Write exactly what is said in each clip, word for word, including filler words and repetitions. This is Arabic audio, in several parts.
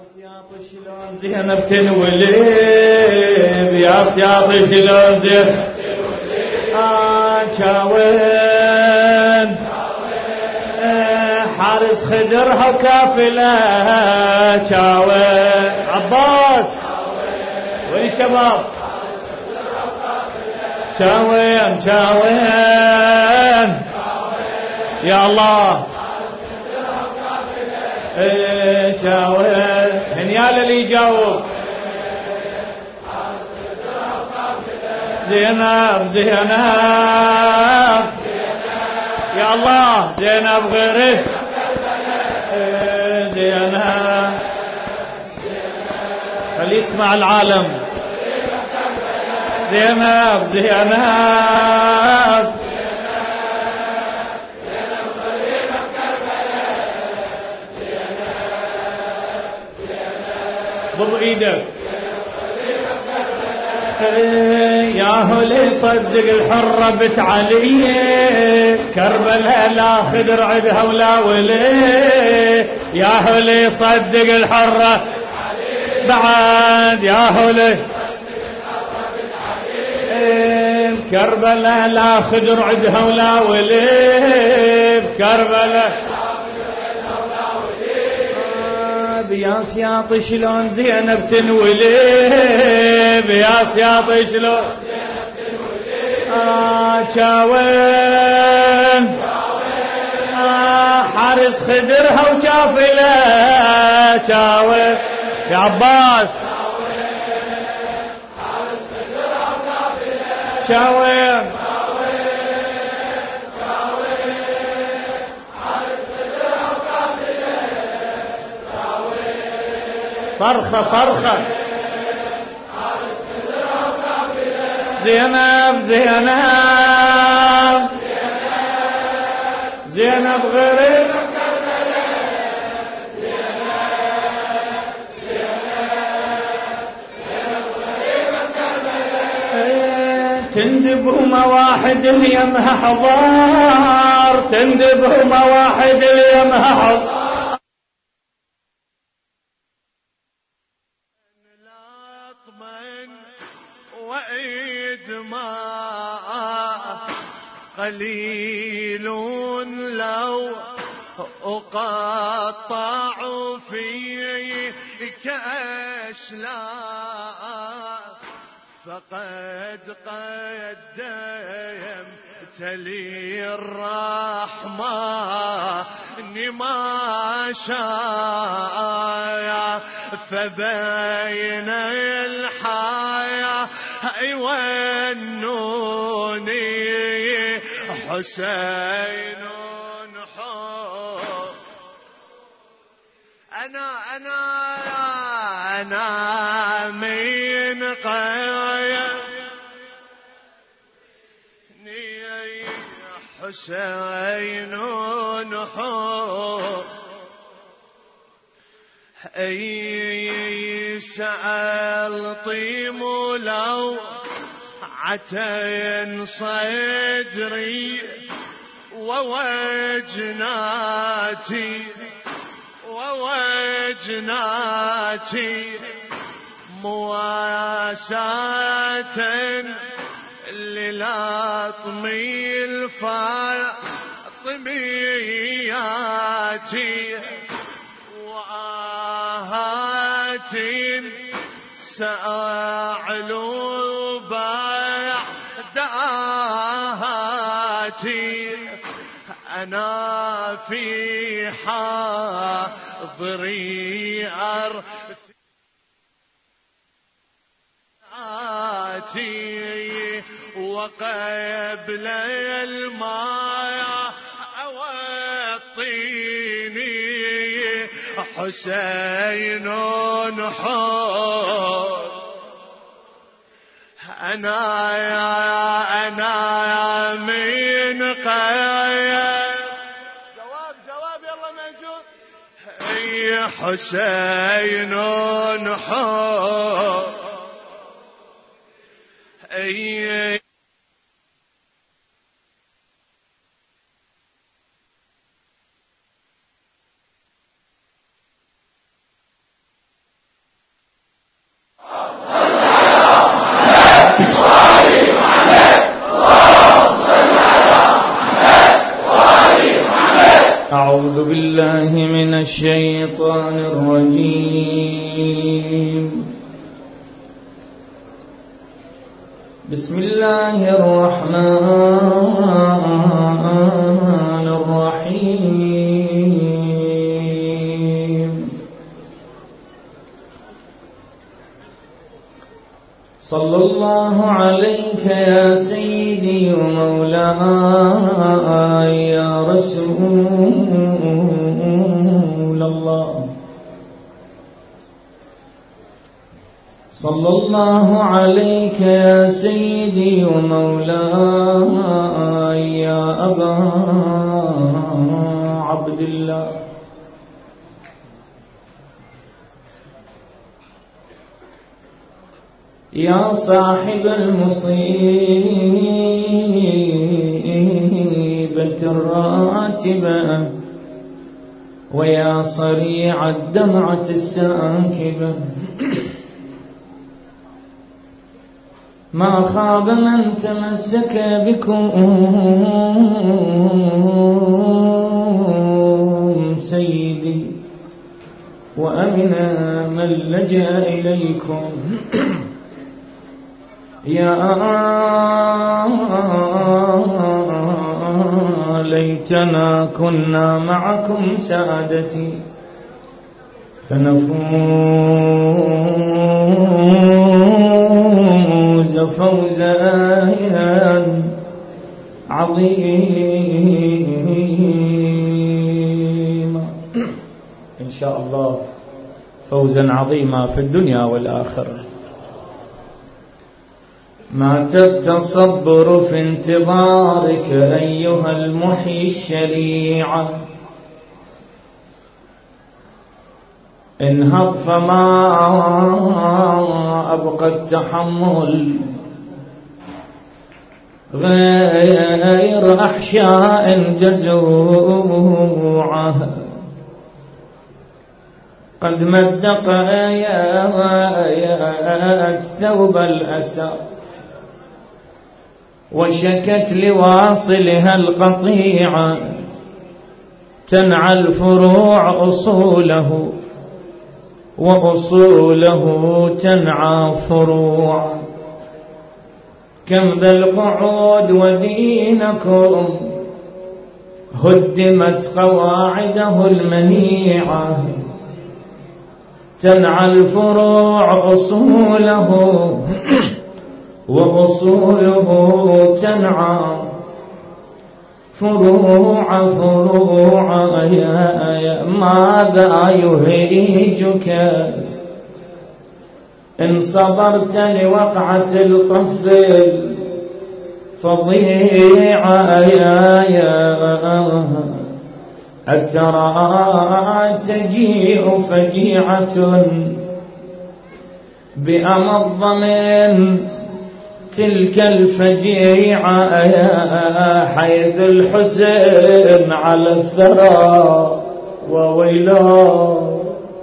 سياط شلون زينب تنولد يا سياط شلون زينب آه شاون حارس خدرها وكافلة شاون عباس وين الشباب شاون شاون يا الله ايه شاون هنيال اللي يجاوب زينب زينب يا الله زينب غيره ايه زينب خلي يسمع العالم زينب زينب ضم ايدك يا هو صدق الحرة بنت علي كربلاء لا خدر عدها ولا ولي يا هو صدق الحرة بعد يا هو كربلاء لا خدر عدها ولا ولي كربلاء يا سياط شلون زينب تنولد يا سياط شلون آه شاون آه حارس خدرها وكافلة شاون يا عباس شاون صرخة صرخة زينب زينب زينب غيرك تندبهم واحد اليمها حضار تندبهم واحد اليمها حضار قليل لو أقطع فيك أشلاء فقد قدمت لي الرحمن ما شاء فبين الحياة والنوني حسين حب أنا أنا أنا من قيني حسين حب أي سألطي لو عتين صدري ووجناتي ووجناتي مواساة للأطمي الفاطمياتي وآهات سأعلو بعداتي أنا في حاضري أرثاتي وقبل الماء أوطيني حسين حور أنا يا أنا من قيد جواب جواب يلا موجود أي حسين حور أي أعوذ بالله من الشيطان الرجيم. بسم الله الرحمن الرحيم. صلى الله عليك يا سيدي ومولاي يا رسول الله. صلى الله عليك يا سيدي ومولاي يا أبا عبد الله. يا صاحب المصيبة الراتبة ويا صريع الدمعة الساكبة، ما خاب من تمسك بكم سيدي وأمن من لجأ إليكم. يا ليتنا كنا معكم سادتي فنفوز فوزا عظيما إن شاء الله، فوزا عظيما في الدنيا والآخرة. مات التصبر في انتظارك أيها المحيي الشريعة، انهض فما أبقى التحمل غير أحشاء جزوعة، قد مزق يا الثوب الأسى وشكت لواصلها القطيعة، تنعى الفروع أصوله وأصوله تنعى فروع. كم ذا القعود ودينكم هدمت قواعده المنيعة، تنعى الفروع أصوله وأصوله تنعى فروع فروع. يا ماذا يهيجك إن صبرت لوقعة القف الفظيعة؟ يا يا أترى تجيء فجيعة بأمض من تلك الفجيعة، حيث الحسين على الثرى وويلاه،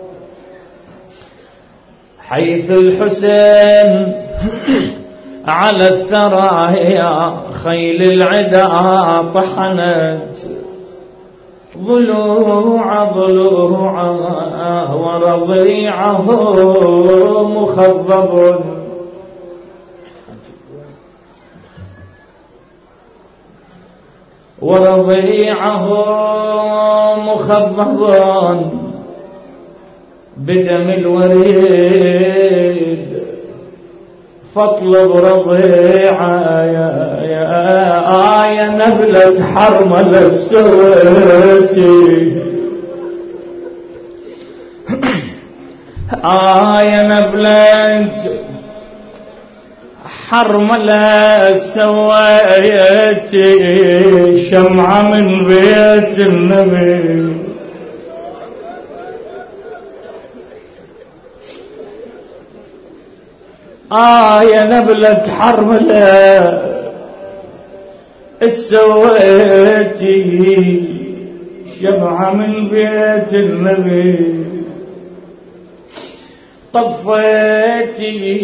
حيث الحسين على الثرى يا خيل العدا طحنت ضلوع ضلوع ورضيعه مخضب ورضيعه مخضب بدم الوريد، فاطلب رضيعه يا يا آية نبلة حرمل السويتي، آية نبلة حرملة سويتي، شمعة من بيت النبي، آية نبلة حرملة السويتي، شمعة من بيت النبي، طفيتي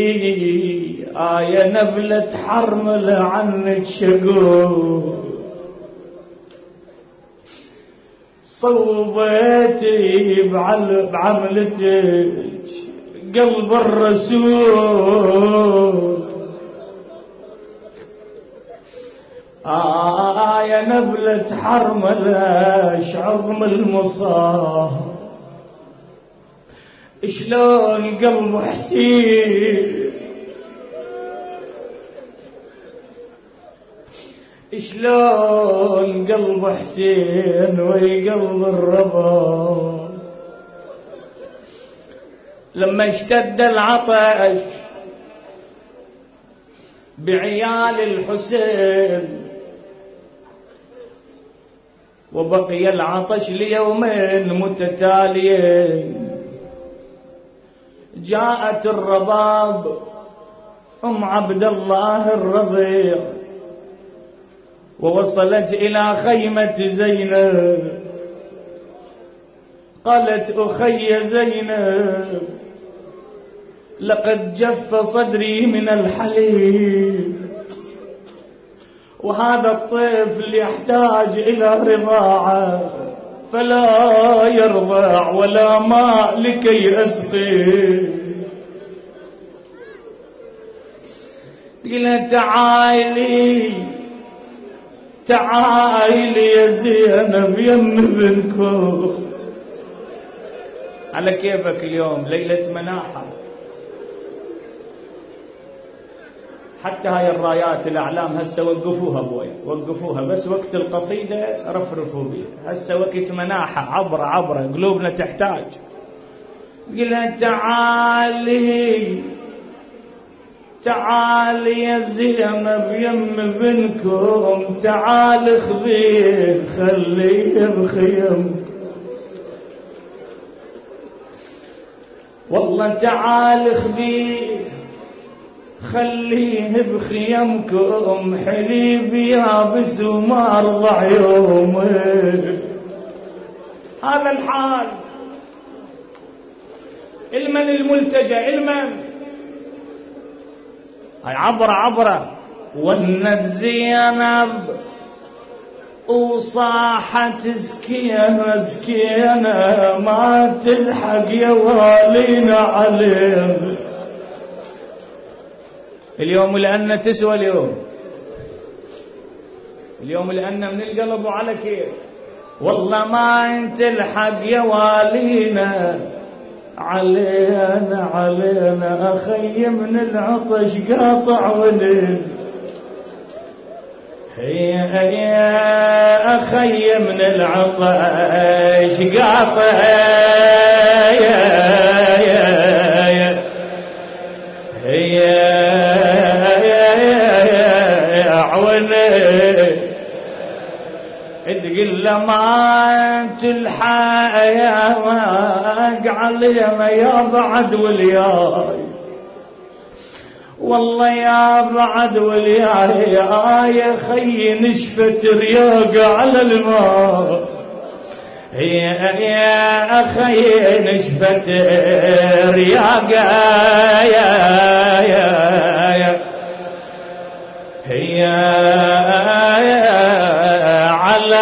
آية نبلة حرملة عنك شقو، صوبتي بعملتك قلب الرسول. آه يا نبلة حرملة عظم المصاب، شلون قلب حسين، شلون قلب حسين وي قلب الربا. لما اشتد العطش بعيال الحسين وبقي العطش ليومين متتاليين، جاءت الرباب أم عبد الله الرضيع ووصلت إلى خيمة زينب. قالت أخي زينب لقد جف صدري من الحليب، وهذا الطفل يحتاج إلى رضاعة، فلا يرضع ولا ماء لكي أسقيه. قلت تعالي تعالي يا زينب يم بنكم. على كيفك اليوم ليلة مناحة، حتى هاي الرايات الأعلام هسه وقفوها بوي، وقفوها بس وقت القصيدة رفرفوا بيها. هسه وقت مناحة، عبرة عبرة قلوبنا تحتاج. قلت تعالي تعالي يا زينب يم بنكم، تعال خذيه خليه بخيم. والله تعال خذيه خليه بخيمكم، حليب يابس وما رضع يومه. هذا الحال. المن الملتجأ المن هاي عبرة عبرة. ونت زينب وصاحت سكينة سكينة ما تلحق يا والينا عليه. اليوم لأنه تسوى اليوم، اليوم لأنه من القلب وعلى كيف. والله ما تلحق يا والينا علينا علينا، أخي من العطش قاطع ولد. يا يا أخي من العطش قاطع يا يا يا يا عوني تقول له ما تلحق يا ما علينا يا بعد والياي. والله يا بعد والياي يا خي نشفت رياق على الماء. يا يا أخي نشفت رياق يا يا يا هي على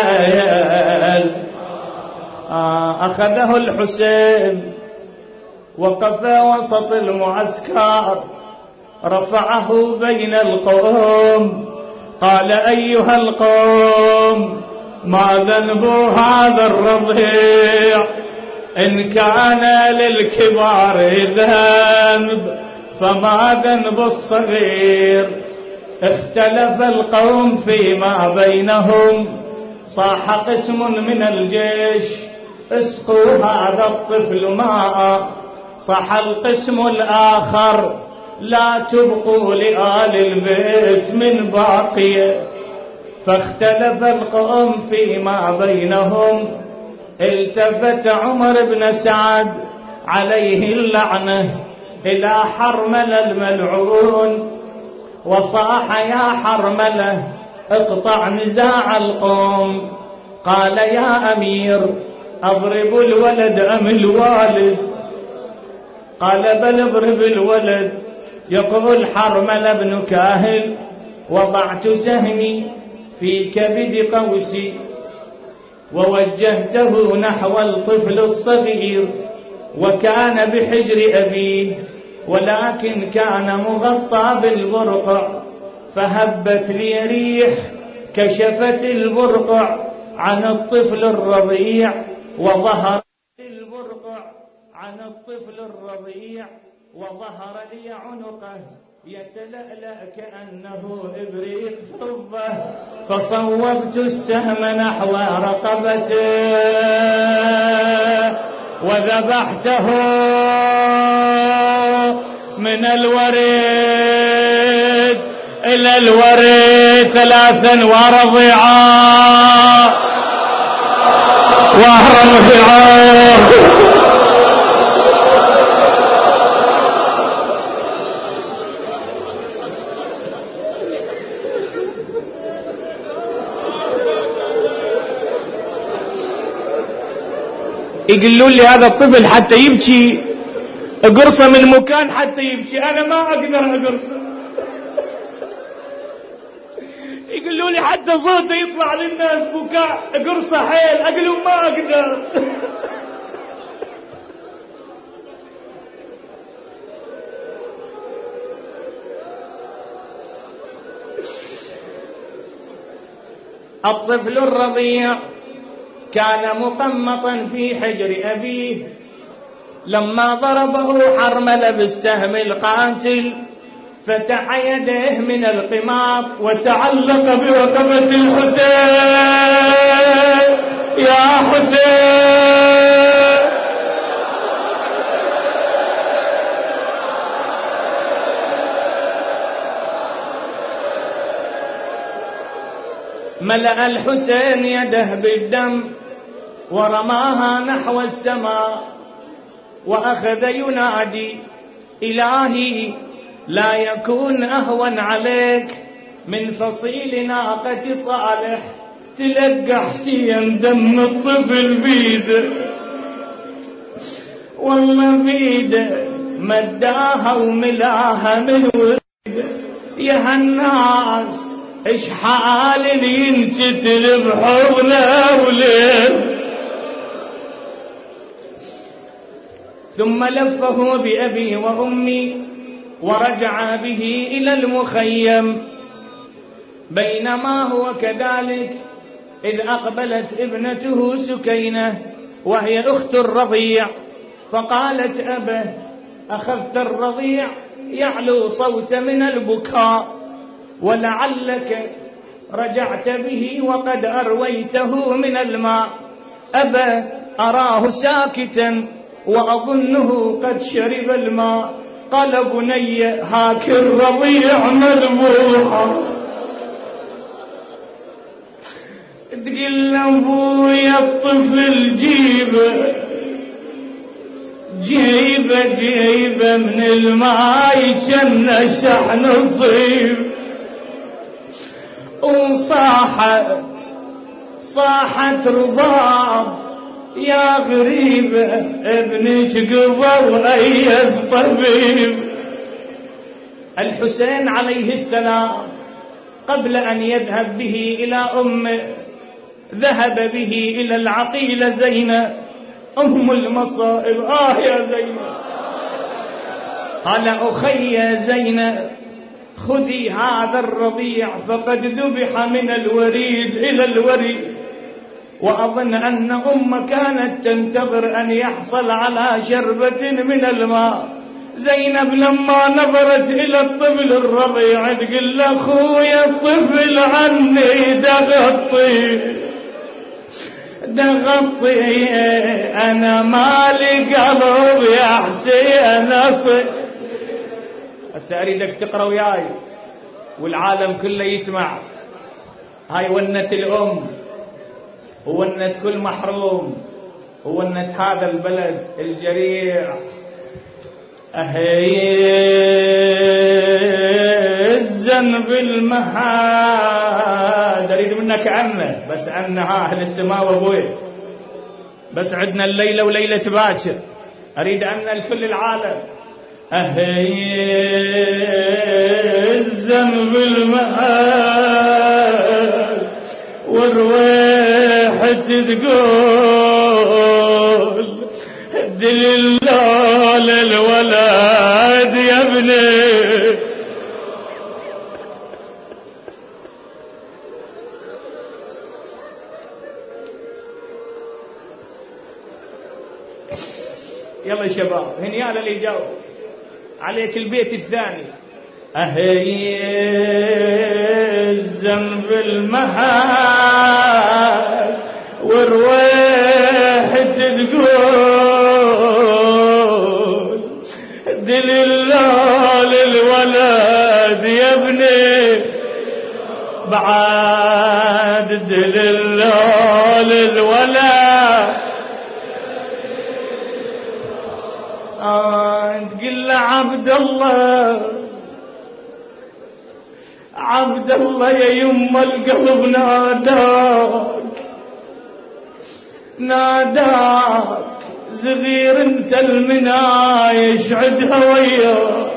أخذه الحسين وقف وسط المعسكر، رفعه بين القوم قال أيها القوم ما ذنب هذا الرضيع؟ إن كان للكبار ذنب فما ذنب الصغير. اختلف القوم فيما بينهم، صاح قسم من الجيش اسقوا هذا الطفل ماء، صاح القسم الآخر لا تبقوا لآل البيت من باقية. فاختلف القوم فيما بينهم. التفت عمر بن سعد عليه اللعنة إلى حرملة الملعون وصاح يا حرملة اقطع نزاع القوم. قال يا أمير أضرب الولد أم الوالد؟ قال بل اضرب الولد. يقول حرملة بن كاهل وضعت سهمي في كبد قوسي ووجهته نحو الطفل الصغير، وكان بحجر أبيه، ولكن كان مغطى بالبرقع، فهبت لي ريح كشفت البرقع عن الطفل الرضيع، وظهر البرقع عن الطفل الرضيع، وظهر لي عنقه يتلألأ كأنه إبريق فضة، فصوبت السهم نحو رقبته وذبحته من الوريد إلى الوريد ثلاثا ورضعا ورضعا. يقولون لي هذا الطفل حتى يبكي اقرصه من مكان حتى يبكي، انا ما اقدر اقرصه. يقولون لي حتى صوته يطلع للناس بكاء اقرصه حيل، اقول لهم ما اقدر. الطفل الرضيع كان مقمطا في حجر أبيه، لما ضربه حرمل بالسهم القاتل فتح يديه من القماط وتعلق برقبة الحسين. يا حسين ملأ الحسين يده بالدم ورماها نحو السماء، وأخذ ينادي: إلهي لا يكون أهون عليك من فصيل ناقة صالح تلقى حسين دم الطفل بيده، والله بيده مداها وملاها من ورده. يا هالناس ايش حال اللي ينجتل بحضنه وليه. ثم لفه بأبي وأمي ورجع به إلى المخيم. بينما هو كذلك إذ أقبلت ابنته سكينة وهي أخت الرضيع، فقالت: أبه أخذت الرضيع يعلو صوت من البكاء، ولعلك رجعت به وقد أرويته من الماء. أبا أراه ساكتا وأظنه قد شرب الماء. قال: بني هاك الرضيع مذبوحا. تقول أبويا الطفل جيبه جيبه جيبه من الماء كان شحن صيب. وصاحت صاحت رباب: يا غريبة ابنك قبر أيس طبيب. الحسين عليه السلام قبل أن يذهب به إلى أمه ذهب به إلى العقيلة زينب أم المصائب. آه يا زينب. قال: أخي زينب خذي هذا الرضيع فقد ذبح من الوريد إلى الوريد. وأظن أن أم كانت تنتظر أن يحصل على شربة من الماء. زينب لما نظرت إلى الطفل الرضيع تقول: أخويا الطفل عني دغطي دغطي، أنا مالي قلب يا حسين أصي. هسه أريدك تقرأ وياي والعالم كله يسمع. هاي ونة الأم وونة كل محروم وونة هذا البلد الجريح. أهي الذنب المهاد. أريد منك عنه بس عنها أهل السماء وأبوي، بس عندنا الليلة وليلة باكر. أريد عنه لكل العالم. أهي الذنب المهاد والرويح تقول دليل للولد يا ابني. يلا يا شباب هنيال اللي جاوب عليك البيت الثاني. أهي الذنب المهال ورويحت تقول دليل للولد يا ابني بعد دليل للولد. آه تقول له عبد الله عبد الله يا يما القلب ناداك ناداك صغير انت المنايش عدها وياك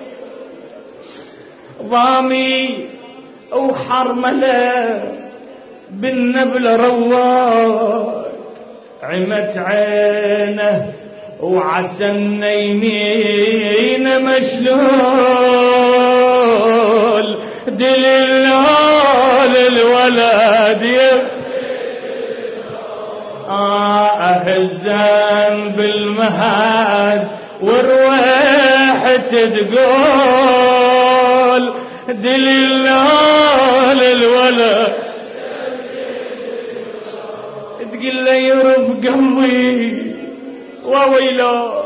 ضامي وحرمله بالنبل رواك عمت عينه وعسى النيمين مشلول دليل للولد يا آه الذنب المهاد والرويحة تقول دليل للولد. تقول له يرف قلبي وويلا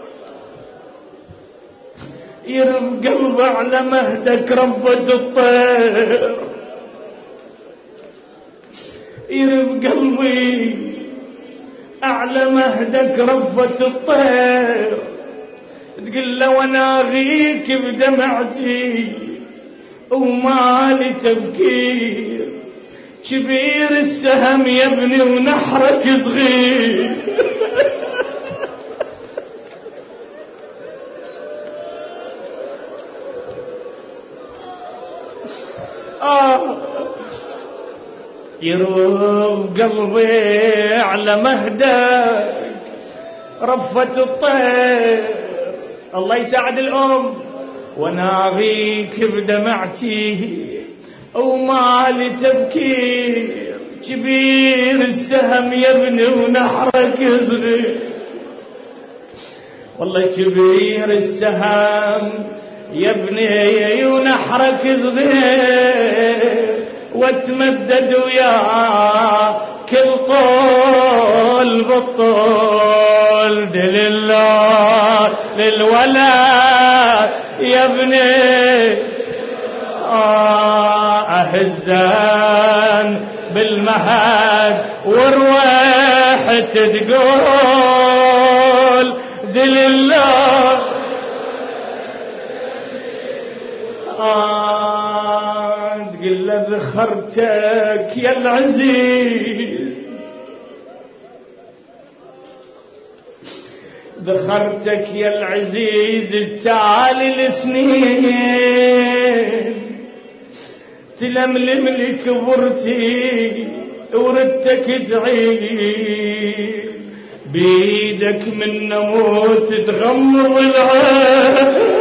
يرف قلبي على مهدك ربة الطير يرف قلبي أعلى مهدك ربة الطير. تقول له وانا اغيك بدمعتي ومالي تفكير كبير السهم يا ابني ونحرك صغير. آه يروب قلبي على مهدك رفة الطير الله يساعد الأم وانا اغيك بدمعتي ومالي تفكير كبير السهم يا ابني ونحرك صغير. والله كبير السهم يا ابني ونحرك صغير واتمدد ويا كل طول بالطول دليل للولد يا ابني آه أهزان بالمهد ورويحة تقول دليل آه تقول له ذخرتك يا العزيز ذخرتك يا العزيز التالي السنين تلملم لي كبرتي وردتك تعيد بيدك من نموت تغمض العين.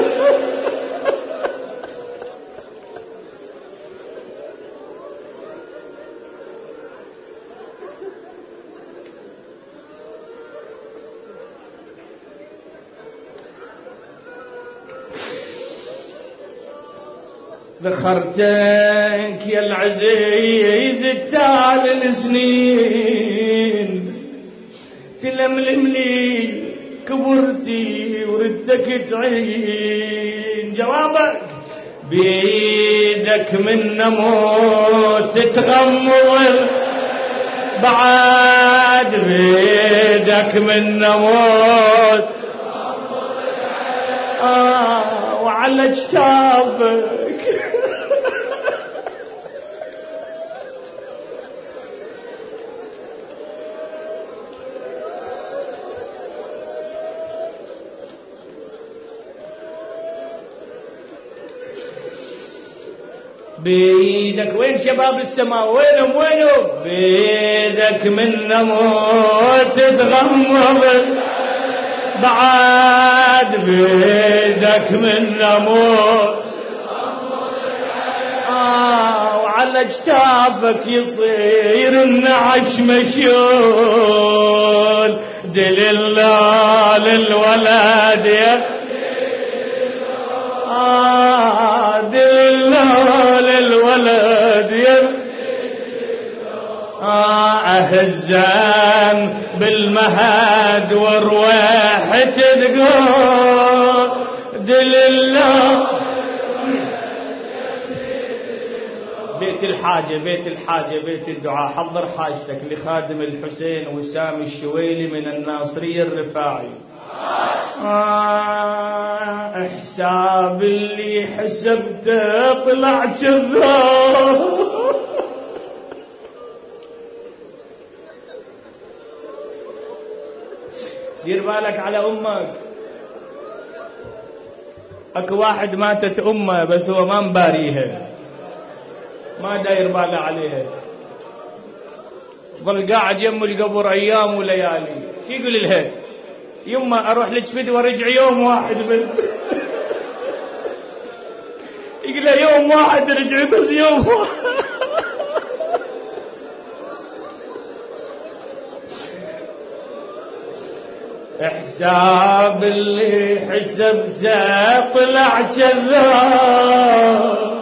ذخرتك يا العزيز التالي السنين تلملم لي كبرتي وردتك تعين. جوابك بيدك من نموت تغمض بعد بيدك من نموت آه وعلى جتابك بيدك. وين شباب السماء؟ وينهم وينهم؟ بيدك من نموت تغمض بعد، بيدك من نموت آه وعلى اجتافك يصير النعش مشيول، دليلا للولد يا آه دليلا للولد يا آه أهزان بالمهد ورويح تقول دليلا. بيت الحاجة بيت الحاجة بيت الدعاء، حضر حاجتك لخادم الحسين وسام الشويلي من الناصرية الرفاعي. آه حساب اللي حسبته طلع كذاب. دير بالك على أمك. اكو واحد ماتت أمه بس هو ما مباريها، ما داير باله عليها، ظل قاعد يم القبر أيام وليالي. شو يقول لها؟ يما أروح لك فدوى وارجع يوم واحد بس. يقول لها يوم واحد رجع بس يوم واحد. حساب اللي حسبته طلع كذاب،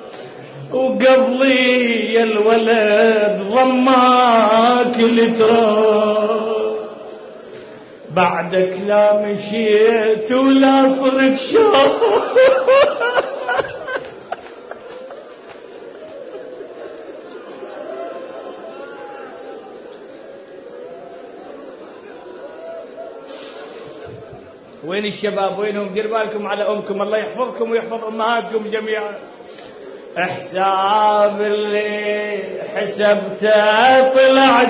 وقبلي الولد ضماك التراب، بعدك لا مشيت ولا صرت شوف. وين الشباب وينهم؟ دير بالكم على أمكم، الله يحفظكم ويحفظ أمهاتكم جميعا. حساب اللي حسبته طلع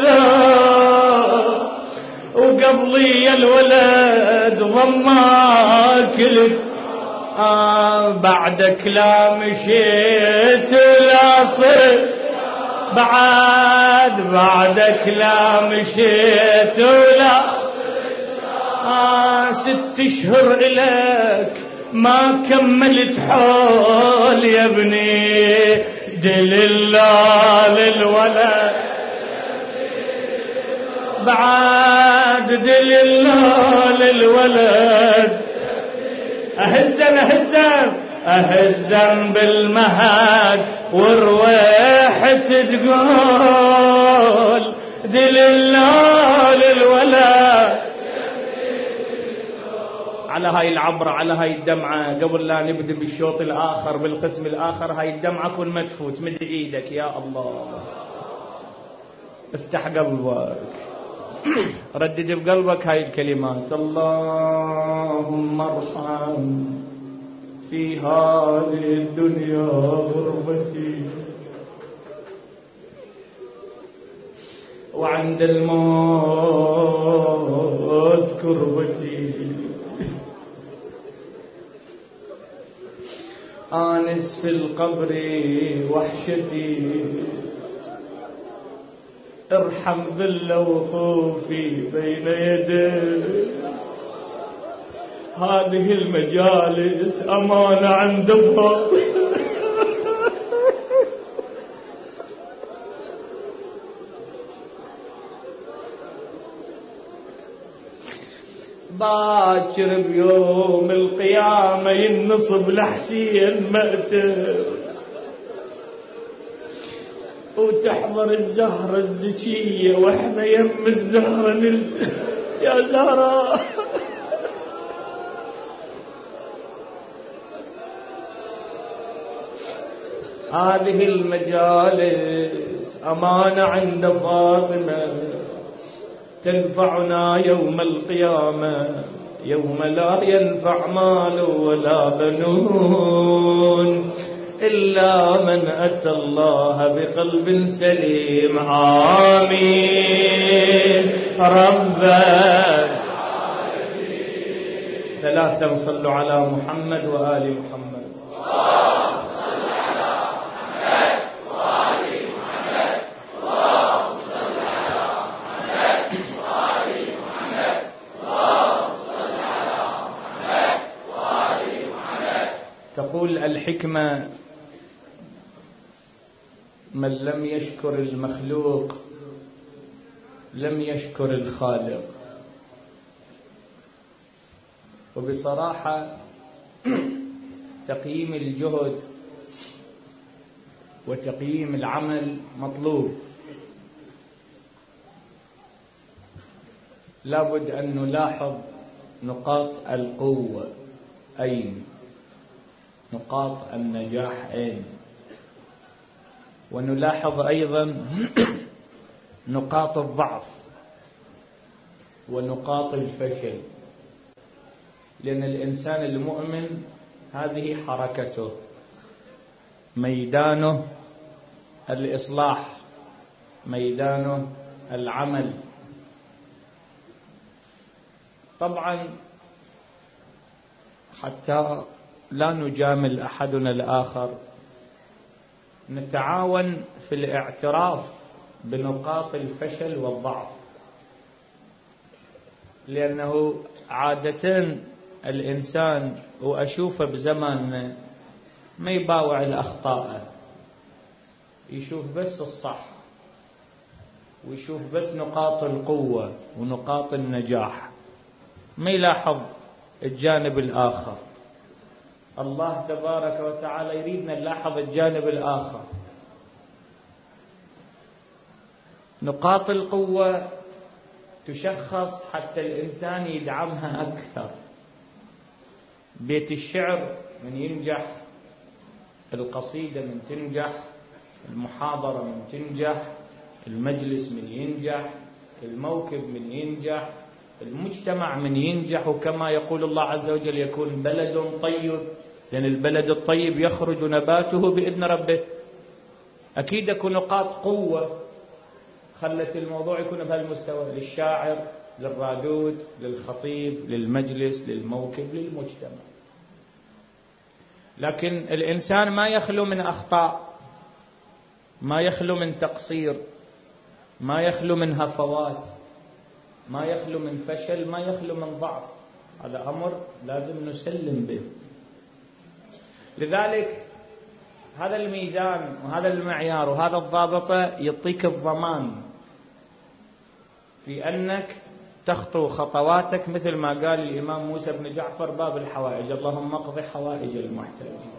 كذاب، وقبلي الولد ضماك آه بعدك لا مشيت لا صرت، بعد بعدك لا مشيت ولا آه ست اشهر إلك ما كملت حول يا ابني، دليلا للولد بعد دليلا للولد. أهزن أهزن أهزن بالمهد ورويح تقول دليلا للولد. على هاي العبرة، على هاي الدمعة، قبل لا نبدأ بالشوط الآخر بالقسم الآخر، هاي الدمعة كن ما تفوت، مد إيدك يا الله، افتح قلبك، ردد بقلبك هاي الكلمات: اللهم ارحم في هذه الدنيا غربتي، وعند الموت كربتي، آنس في القبر وحشتي، ارحم ذل وخوفي بين يديك، هذه المجالس أمانة عند الله. باكر بيوم القيامة ينصب لحسين مأتر، وتحضر الزهرة الزكية واحنا يم الزهرة نل... يا زهرة هذه المجالس أمانة عند فاطمة، تنفعنا يوم القيامة، يوم لا ينفع مال ولا بنون إلا من أتى الله بقلب سليم. آمين ربنا. ثلاثة صلوا على محمد وآل محمد. تقول الحكمة: من لم يشكر المخلوق لم يشكر الخالق. وبصراحة تقييم الجهد وتقييم العمل مطلوب، لابد أن نلاحظ نقاط القوة أين، نقاط النجاح أين، ونلاحظ أيضا نقاط الضعف ونقاط الفشل، لأن الإنسان المؤمن هذه حركته، ميدانه الإصلاح، ميدانه العمل. طبعا حتى لا نجامل أحدنا الآخر، نتعاون في الاعتراف بنقاط الفشل والضعف، لأنه عادة الإنسان وأشوفه بزماننا ما يباوع الأخطاء، يشوف بس الصح ويشوف بس نقاط القوة ونقاط النجاح، ما يلاحظ الجانب الآخر. الله تبارك وتعالى يريدنا نلاحظ الجانب الآخر. نقاط القوة تشخص حتى الإنسان يدعمها أكثر. بيت الشعر من ينجح، القصيدة من تنجح، المحاضرة من تنجح، المجلس من ينجح، الموكب من ينجح، المجتمع من ينجح. وكما يقول الله عز وجل: يكون بلد طيب، لأن البلد الطيب يخرج نباته بإذن ربه. أكيد يكون نقاط قوة خلت الموضوع يكون بهالمستوى، للشاعر، للرادود، للخطيب، للمجلس، للموكب، للمجتمع. لكن الإنسان ما يخلو من أخطاء، ما يخلو من تقصير، ما يخلو من هفوات، ما يخلو من فشل، ما يخلو من ضعف. هذا أمر لازم نسلم به. لذلك هذا الميزان وهذا المعيار وهذا الضابطة يعطيك الضمان في أنك تخطو خطواتك مثل ما قال الإمام موسى بن جعفر: باب الحوائج اللهم اقض حوائج المحتاجين.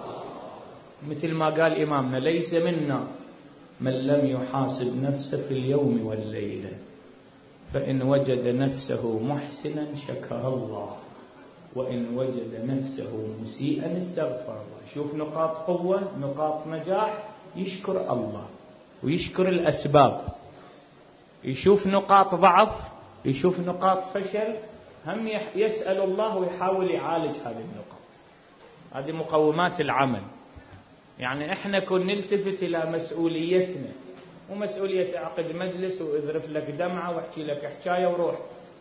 مثل ما قال إمامنا: ليس منا من لم يحاسب نفسه في اليوم والليلة، فإن وجد نفسه محسنا شكر الله، وإن وجد نفسه مسيئا استغفر الله. شوف نقاط قوة، نقاط نجاح، يشكر الله ويشكر الأسباب. يشوف نقاط ضعف، يشوف نقاط فشل، هم يسأل الله ويحاول يعالج هذه النقاط. هذه مقومات العمل. يعني احنا كن نلتفت إلى مسؤوليتنا، ومسؤولية أعقد مجلس وإذرف لك دمعة واحكي لك حكاية وروح.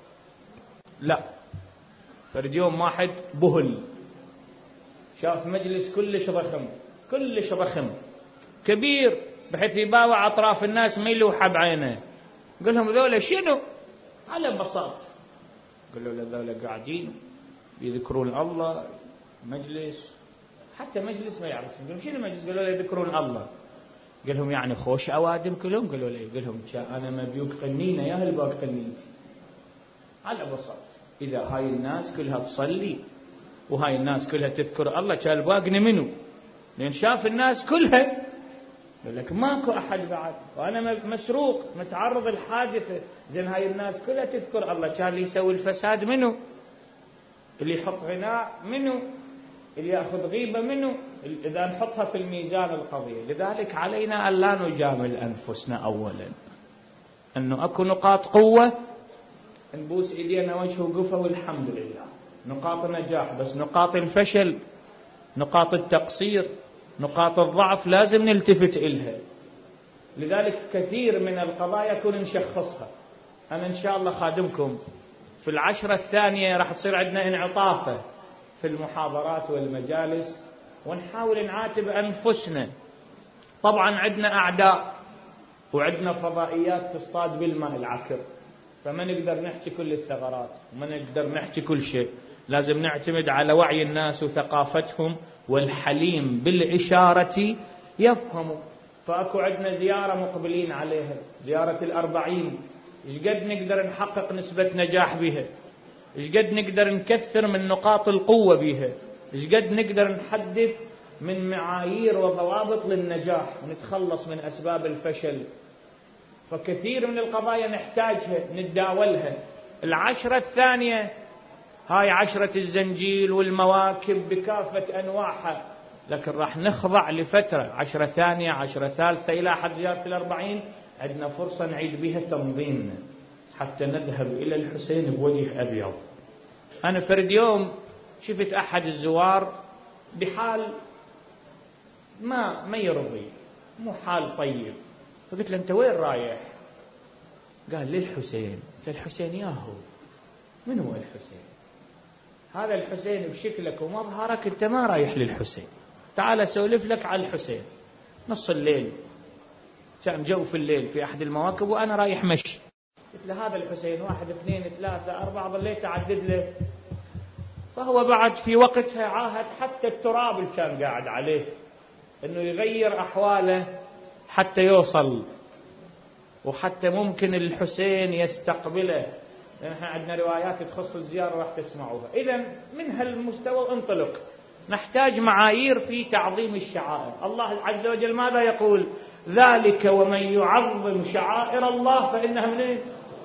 لا، فرد يوم واحد بهل شاف مجلس كلش ضخم، كلش ضخم كبير بحيث يباوع أطراف الناس ما يلوحها بعينه. قل لهم: ذولا شنو؟ على بساط. قالوا له: ذولا قاعدين يذكرون الله، مجلس، حتى مجلس ما يعرف. قالوا: شنو مجلس؟ قالوا له: يذكرون الله. قال لهم: يعني خوش أوادم كلهم؟ قالوا له: قال لهم: أنا مبيوك قنينة يا هل باك قنينة. على بساط. إذا هاي الناس كلها تصلي وهاي الناس كلها تذكر الله، كان باقني منه؟ لأن شاف الناس كلها. يقول لك: ماكو أحد بعد، وأنا مسروق متعرض الحادثة. زين هاي الناس كلها تذكر الله، كان اللي يسوي الفساد منه، اللي يحط غناء منه، اللي يأخذ غيبة منه. إذا نحطها في الميزان القضية. لذلك علينا أن لا نجامل أنفسنا أولا، أنه أكو نقاط قوة نبوس إيدينا وجه وقفة والحمد لله، نقاط النجاح. بس نقاط الفشل، نقاط التقصير، نقاط الضعف لازم نلتفت إلها. لذلك كثير من القضايا كن نشخصها. أنا إن شاء الله خادمكم في العشرة الثانية راح تصير عندنا انعطافة في المحاضرات والمجالس، ونحاول نعاتب أنفسنا. طبعا عندنا أعداء وعندنا فضائيات تصطاد بالماء العكر، فما نقدر نحكي كل الثغرات وما نقدر نحكي كل شيء. لازم نعتمد على وعي الناس وثقافتهم والحليم بالإشارة يفهم. فأكو عندنا زيارة مقبلين عليها، زيارة الأربعين، إيش قد نقدر نحقق نسبة نجاح بها، إيش قد نقدر نكثر من نقاط القوة بها، إيش قد نقدر نحدد من معايير وضوابط للنجاح ونتخلص من أسباب الفشل. فكثير من القضايا نحتاجها نتداولها. العشرة الثانية هاي عشرة الزنجيل والمواكب بكافة أنواعها، لكن راح نخضع لفترة عشرة ثانية عشرة ثالثة إلى حد زيارة الأربعين، عندنا فرصة نعيد بها تنظيمنا حتى نذهب إلى الحسين بوجه أبيض. أنا فرد يوم شفت أحد الزوار بحال ما ما يرضي، مو حال طيب، فقلت له أنت وين رايح؟ قال لي الحسين. قلت الحسين ياهو، من هو الحسين؟ هذا الحسين بشكلك ومظهرك أنت ما رايح للحسين، تعال أسولف لك على الحسين. نص الليل كان جو في الليل في أحد المواكب وأنا رايح مشي، قلت له هذا الحسين واحد اثنين ثلاثة أربعة، ظليت أعدد له. فهو بعد في وقتها عاهد حتى التراب اللي كان قاعد عليه أنه يغير أحواله حتى يوصل، وحتى ممكن الحسين يستقبله، لأن احنا عندنا روايات تخص الزيارة راح تسمعوها. إذن من هالمستوى انطلق. نحتاج معايير في تعظيم الشعائر. الله عز وجل ماذا يقول؟ ذلك ومن يعظم شعائر الله فإنها من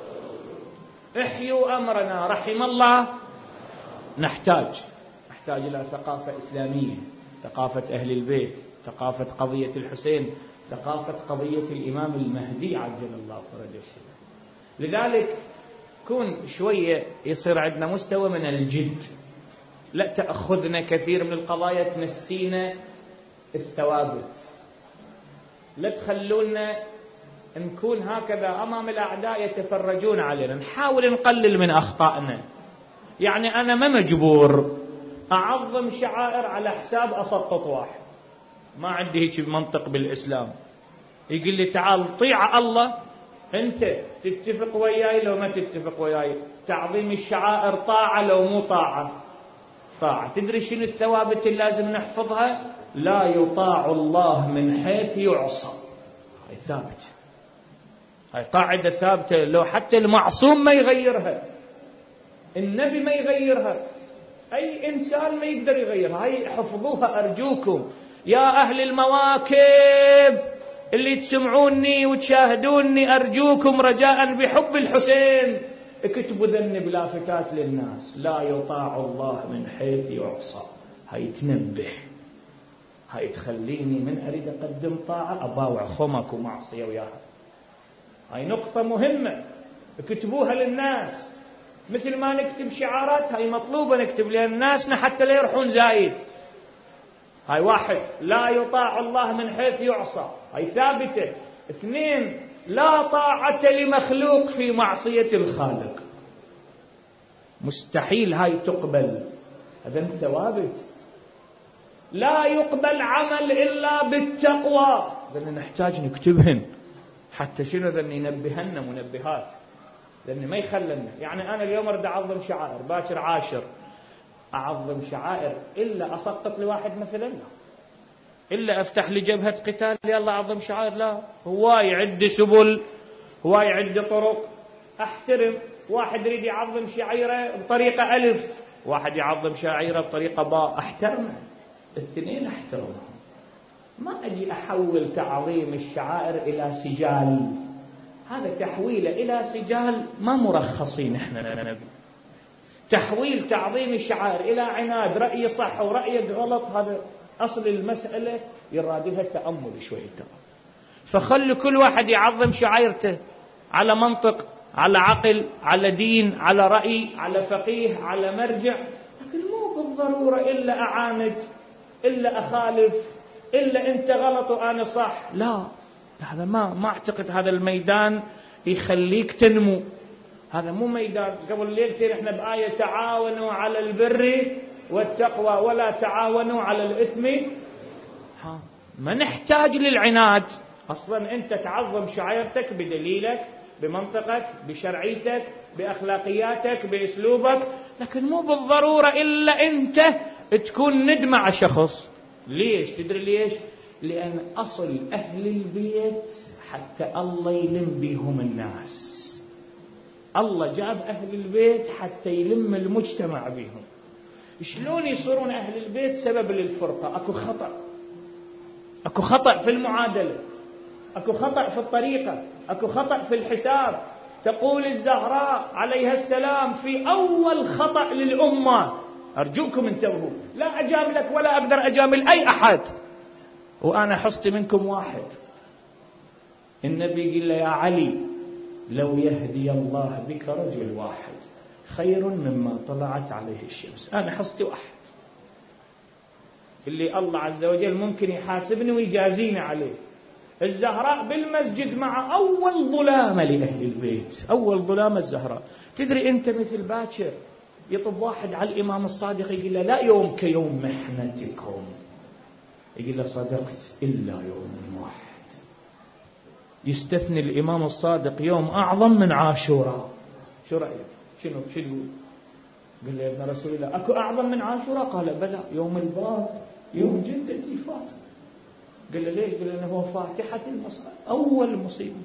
احيوا أمرنا رحم الله. نحتاج نحتاج إلى ثقافة إسلامية، ثقافة أهل البيت، ثقافة قضية الحسين، ثقافة قضية الإمام المهدي عجل الله فرجه الشريف. لذلك كون شوية يصير عندنا مستوى من الجد، لا تأخذنا كثير من القضايا تنسينا الثوابت، لا تخلونا نكون هكذا أمام الأعداء يتفرجون علينا. نحاول نقلل من أخطائنا. يعني أنا ما مجبور أعظم شعائر على حساب أسقط واحد، ما عندي هيك منطق بالإسلام. يقول لي تعال طيع الله، أنت تتفق وياي لو ما تتفق وياي. تعظيم الشعائر طاعة لو مو طاعة طاعة. تدري شنو الثوابت اللي لازم نحفظها؟ لا يطاع الله من حيث يعصى. هاي ثابتة، هاي قاعدة ثابتة، لو حتى المعصوم ما يغيرها، النبي ما يغيرها، أي إنسان ما يقدر يغيرها. هاي حفظوها أرجوكم يا أهل المواكب اللي تسمعوني وتشاهدوني، أرجوكم رجاء بحب الحسين اكتبوا ذني بلافتات للناس. لا يطاع الله من حيث يعصى. هاي تنبه، هاي تخليني من أريد أقدم طاعة أباوع خمك ومعصية وياها. هاي نقطة مهمة اكتبوها للناس، مثل ما نكتب شعارات هاي مطلوبة نكتب للناس حتى لا يروحون زايد. هاي واحد، لا يطاع الله من حيث يعصى، هاي ثابتة. اثنين، لا طاعة لمخلوق في معصية الخالق، مستحيل هاي تقبل، هذا ثوابت. لا يقبل عمل إلا بالتقوى، لأننا نحتاج نكتبهن حتى شنو ذن ينبهن منبهات، لأن ما يخلنا. يعني أنا اليوم أريد أعظم شعائر، باكر عاشر أعظم شعائر إلا أسقط لواحد مثلا، لا. إلا أفتح لي جبهة قتال يلا أعظم شعائر، لا. هواي عد سبل، هواي عد طرق. أحترم واحد يريد يعظم شعيرة بطريقة ألف، واحد يعظم شعيرة بطريقة باء، أحترمه. الاثنين أحترمهم. ما أجي أحول تعظيم الشعائر إلى سجال، هذا تحويله إلى سجال ما مرخصين إحنا نبي. تحويل تعظيم الشعائر إلى عناد، رأي صح ورأي غلط، هذا أصل المسألة يرادها تأمل شوية. فخلوا كل واحد يعظم شعائرته على منطق، على عقل، على دين، على رأي، على فقيه، على مرجع. لكن مو بالضرورة إلا أعاند، إلا أخالف، إلا أنت غلط وأنا صح، لا. هذا ما ما أعتقد هذا الميدان يخليك تنمو. هذا مو ميدان. قبل ليلتين احنا بآية تعاونوا على البر والتقوى ولا تعاونوا على الإثم. ها ما نحتاج للعناد أصلا. أنت تعظم شعائرتك بدليلك، بمنطقك، بشرعيتك، بأخلاقياتك، بأسلوبك، لكن مو بالضرورة إلا أنت تكون ند مع شخص. ليش؟ تدري ليش؟ لأن أصل أهل البيت حتى الله يلم بهم الناس. الله جاب أهل البيت حتى يلم المجتمع بهم. شلون يصيرون أهل البيت سبب للفرقة؟ أكو خطأ، أكو خطأ في المعادلة، أكو خطأ في الطريقة، أكو خطأ في الحساب. تقول الزهراء عليها السلام في أول خطأ للأمة، أرجوكم انتبهوا، لا أجاب لك ولا أقدر أجامل أي أحد، وأنا حصت منكم واحد. النبي قال له يا علي لو يهدي الله بك رجل واحد خير مما طلعت عليه الشمس. أنا حصت واحد اللي الله عز وجل ممكن يحاسبني ويجازيني عليه. الزهراء بالمسجد مع أول ظلامة لأهل البيت، أول ظلامة الزهراء. تدري أنت مثل باكر يطب واحد على الإمام الصادق يقول له لا يوم كيوم محنتكم، يقول له صدقت إلا يوم واحد. يستثني الإمام الصادق يوم أعظم من عاشوراء. شو رأيك؟ شنو شو يقول؟ قال له يا ابن رسول الله أكو أعظم من عاشوراء؟ قال بلى، يوم الباب، يوم جدتي فاطمة. قال له ليش؟ قال له هو فاتحة المصائب، أول مصيبة.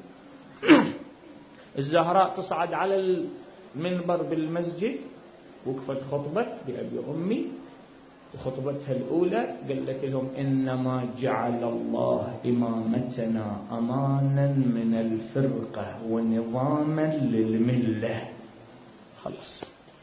الزهراء تصعد على المنبر بالمسجد، وقفت خطبة بأبي أمي، وخطبتها الأولى قالت لهم إنما جعل الله إمامتنا أمانا من الفرقة ونظاما للملة. خلص،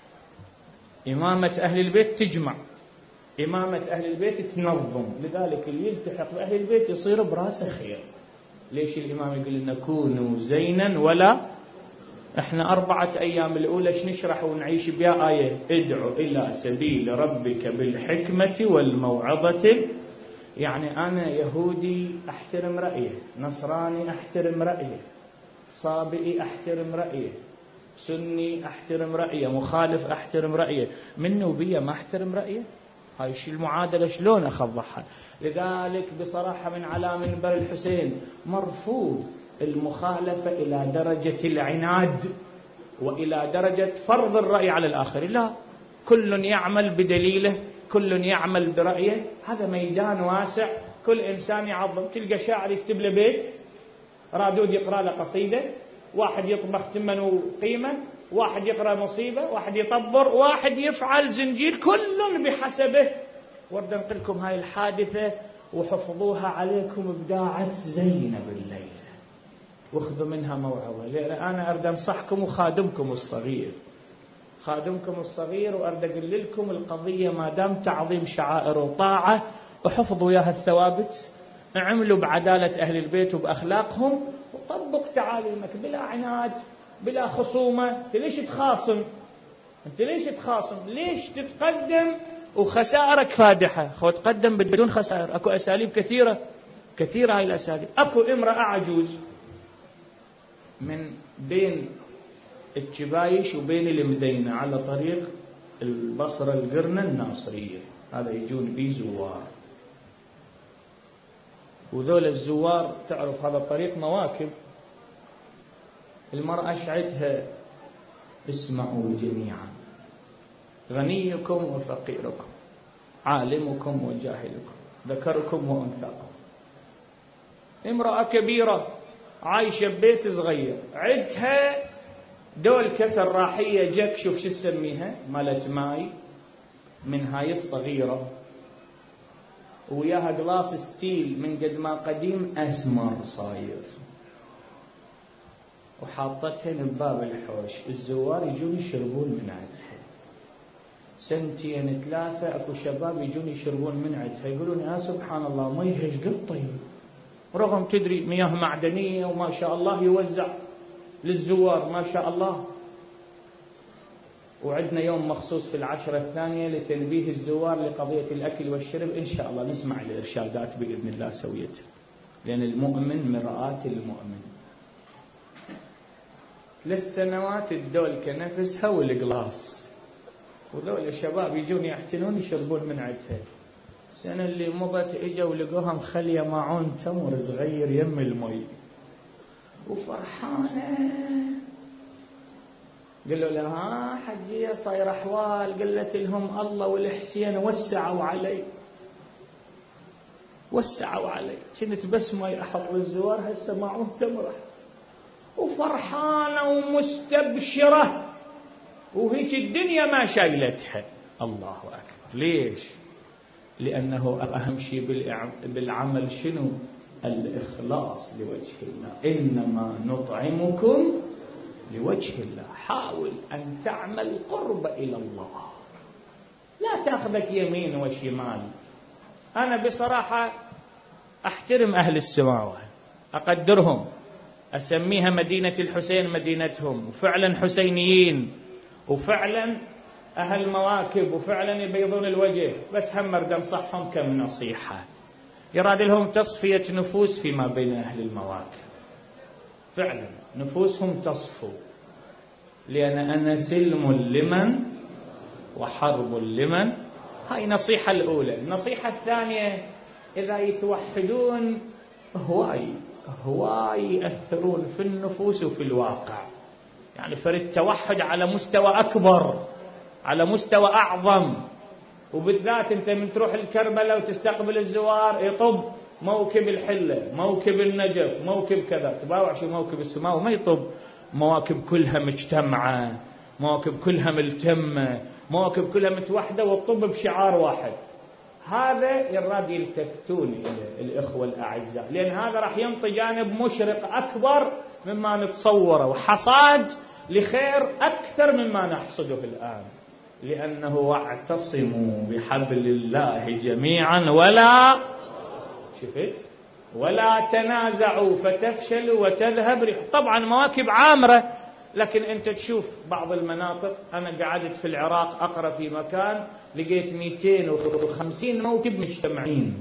إمامة أهل البيت تجمع، إمامة أهل البيت تنظم، لذلك اللي يلتحق بأهل البيت يصير براسه خير. ليش الإمام يقول لنا كونوا زينا ولا؟ احنا أربعة أيام الأولى نشرح ونعيش بها آية ادعو إلى سبيل ربك بالحكمة والموعظة. يعني أنا يهودي أحترم رأيه، نصراني أحترم رأيه، صابئي أحترم رأيه، سني أحترم رأيه، مخالف أحترم رأيه، من نوبية ما أحترم رأيه. هاي شي المعادلة شلون أخضعها؟ لذلك بصراحة من على منبر الحسين مرفوض المخالفة إلى درجة العناد وإلى درجة فرض الرأي على الآخر. لا، كل يعمل بدليله، كل يعمل برأيه. هذا ميدان واسع، كل إنسان يعظم. تلقى شاعر يكتب له بيت، رادود يقرأ له قصيدة، واحد يطبخ تمن وقيمة، واحد يقرأ مصيبة، واحد يطبر، واحد يفعل زنجير، كل بحسبه. ورد أنقلكم هاي الحادثة وحفظوها عليكم إبداعات زينة بالليل، واخذوا منها موعظة. لأن أنا أريد أنصحكم وخادمكم الصغير، خادمكم الصغير، وأريد أقول لكم القضية ما دام تعظيم شعائر وطاعة وحفظوا ياها الثوابت، اعملوا بعدالة أهل البيت وبأخلاقهم، وطبق تعاليمك بلا عناد بلا خصومة. أنت ليش تخاصم؟ أنت ليش تخاصم؟ ليش تتقدم وخسائرك فادحة؟ خو تقدم بدون خسائر. أكو أساليب كثيرة كثيرة هاي الأساليب. أكو امرأة عجوز من بين الجبايش وبين المدينة على طريق البصرة القرنة الناصرية، هذا يجون بيه زوار، وذول الزوار تعرف هذا الطريق مواكب. المرأة شعتها اسمعوا جميعا، غنيكم وفقيركم، عالمكم وجاهلكم، ذكركم وأنثاكم. امرأة كبيرة عايشة ببيت صغير، عدها دول كسر راحية جك، شوف شو تسميها، مالت ماي من هاي الصغيرة، وياها قلاص ستيل من قد ما قديم أسمر صاير، وحاطتهن بباب الحوش. الزوار يجون يشربون من عندها، سنتين ثلاثة أكو شباب يجون يشربون من عندها، يقولون يا سبحان الله ميهش قد طيب، رغم تدري مياه معدنية وما شاء الله يوزع للزوار ما شاء الله. وعندنا يوم مخصوص في العشرة الثانية لتنبيه الزوار لقضية الأكل والشرب، إن شاء الله نسمع الإرشادات بإذن الله سويتها، لأن المؤمن مرآة المؤمن. ثلاث سنوات الدولكة نفسها والقلاص، وذول الشباب يجون يحتنون يشربون من عندها. السنة اللي مضت اجوا ولقوها مخليه معون تمر صغير يم المي وفرحانة. قالوا لها ها حجية صاير أحوال؟ قالت لهم الله والحسين وسعوا علي. وسعوا علي، كنت بس ما أحط للزوار هسه معهم تمرة وفرحانة ومستبشرة وهيك الدنيا ما شايلتها. الله أكبر. ليش؟ لأنه أهم شيء بالعمل شنو؟ الإخلاص لوجه الله. إنما نطعمكم لوجه الله. حاول أن تعمل قرب إلى الله، لا تأخذك يمين وشمال. أنا بصراحة أحترم أهل السماوة، أقدرهم، أسميها مدينة الحسين مدينتهم، وفعلا حسينيين وفعلا أهل مواكب وفعلا يبيضون الوجه. بس هم مرد أنصحهم كم نصيحة، يراد لهم تصفية نفوس فيما بين أهل المواكب، فعلا نفوسهم تصفو، لأن أنا سلم لمن وحرب لمن. هاي نصيحة الأولى. النصيحة الثانية، إذا يتوحدون هواي هواي يأثرون في النفوس وفي الواقع. يعني فرد توحد على مستوى أكبر، على مستوى أعظم. وبالذات أنت من تروح الكربلاء وتستقبل الزوار يطب موكب الحلة، موكب النجف، موكب كذا، تباوع شو موكب السماء وما يطب مواكب كلها مجتمعة، مواكب كلها ملتمة، مواكب كلها متوحدة والطب بشعار واحد. هذا يراد يلتفتون إلى الإخوة الأعزاء، لأن هذا راح ينطي جانب مشرق أكبر مما نتصوره، وحصاد لخير أكثر مما نحصده الآن. لأنه واعتصموا بحبل الله جميعا ولا شفت ولا تنازعوا فتفشلوا وتذهب ريح. طبعا مواكب عامرة، لكن أنت تشوف بعض المناطق. أنا قعدت في العراق أقرأ في مكان لقيت مئتين وخمسين موكب مجتمعين،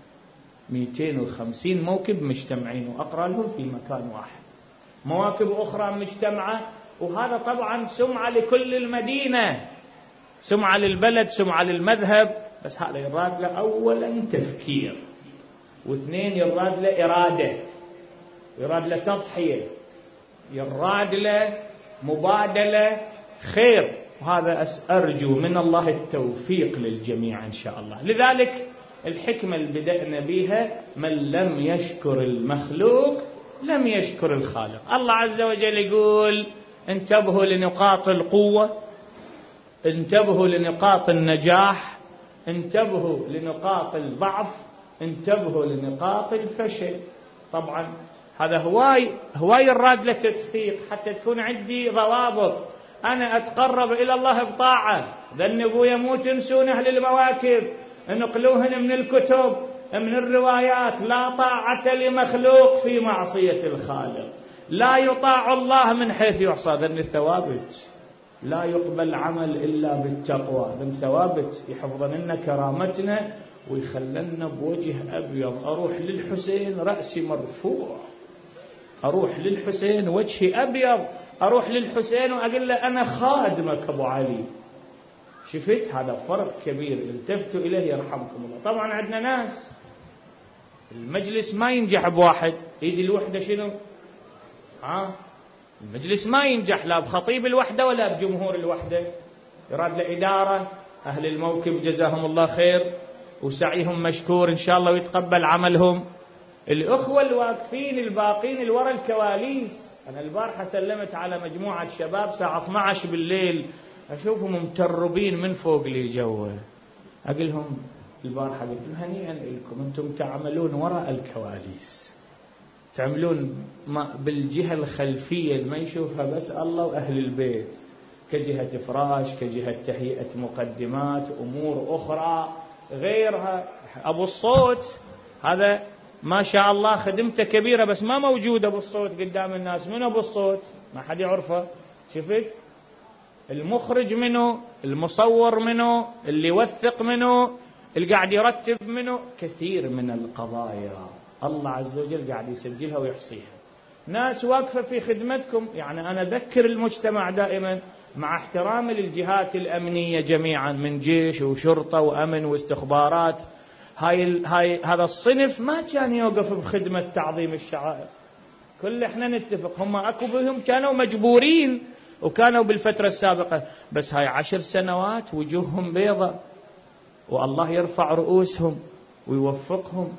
مئتين وخمسين موكب مجتمعين وأقرأ لهم في مكان واحد. مواكب أخرى مجتمعة، وهذا طبعا سمعة لكل المدينة، سمعة للبلد، سمعة للمذهب. بس هذا يراد له أولا تفكير، واثنين يراد له إرادة، يراد له تضحية، يراد له مبادلة خير. وهذا أرجو من الله التوفيق للجميع إن شاء الله. لذلك الحكمة اللي بدأنا بها، من لم يشكر المخلوق لم يشكر الخالق. الله عز وجل يقول انتبهوا لنقاط القوة، انتبهوا لنقاط النجاح، انتبهوا لنقاط الضعف، انتبهوا لنقاط الفشل. طبعا هذا هواي هواي الراد للتدقيق، حتى تكون عندي ضوابط. أنا أتقرب إلى الله بطاعة، ذنبوا يموت ينسون أهل المواكب، انقلوهن من الكتب من الروايات. لا طاعة لمخلوق في معصية الخالق، لا يطاع الله من حيث يعصى. ذن الثوابت، لا يقبل عمل إلا بالتقوى. ذن ثوابت يحفظن لنا كرامتنا ويخلنا بوجه أبيض. أروح للحسين رأسي مرفوع، أروح للحسين وجهي أبيض، أروح للحسين وأقول له أنا خادمك أبو علي. شفت؟ هذا فرق كبير، التفتوا إليه يرحمكم الله. طبعا عندنا ناس المجلس ما ينجح بواحد، يدي الوحدة شنو؟ ها؟ المجلس ما ينجح لا بخطيب الوحدة ولا بجمهور الوحدة. يراد لإدارة أهل الموكب جزاهم الله خير وسعيهم مشكور إن شاء الله ويتقبل عملهم. الأخوة الواقفين الباقين الورا الكواليس. أنا البارحة سلمت على مجموعة شباب الساعة اثني عشر بالليل، أشوفهم متربين من فوق لي جوه. أقول لهم البارحة قلت لهم هنيئا لكم، أنتم تعملون وراء الكواليس، تعملون بالجهة الخلفية اللي ما يشوفها بس الله وأهل البيت، كجهة فراش، كجهة تهيئة مقدمات، أمور أخرى غيرها. أبو الصوت هذا ما شاء الله خدمته كبيرة، بس ما موجود أبو الصوت قدام الناس. من أبو الصوت؟ ما حد يعرفه. شفت؟ المخرج منه، المصور منه، اللي يوثق منه، اللي قاعد يرتب منه. كثير من القضايا الله عز وجل قاعد يسجلها ويحصيها. ناس واقفة في خدمتكم. يعني أنا أذكر المجتمع دائما مع احترامي للجهات الأمنية جميعا، من جيش وشرطة وأمن واستخبارات. هاي هاي هذا الصنف ما كان يوقف بخدمة تعظيم الشعائر. كل احنا نتفق هم اكو بهم كانوا مجبورين وكانوا بالفترة السابقة، بس هاي عشر سنوات وجوههم بيضة، والله يرفع رؤوسهم ويوفقهم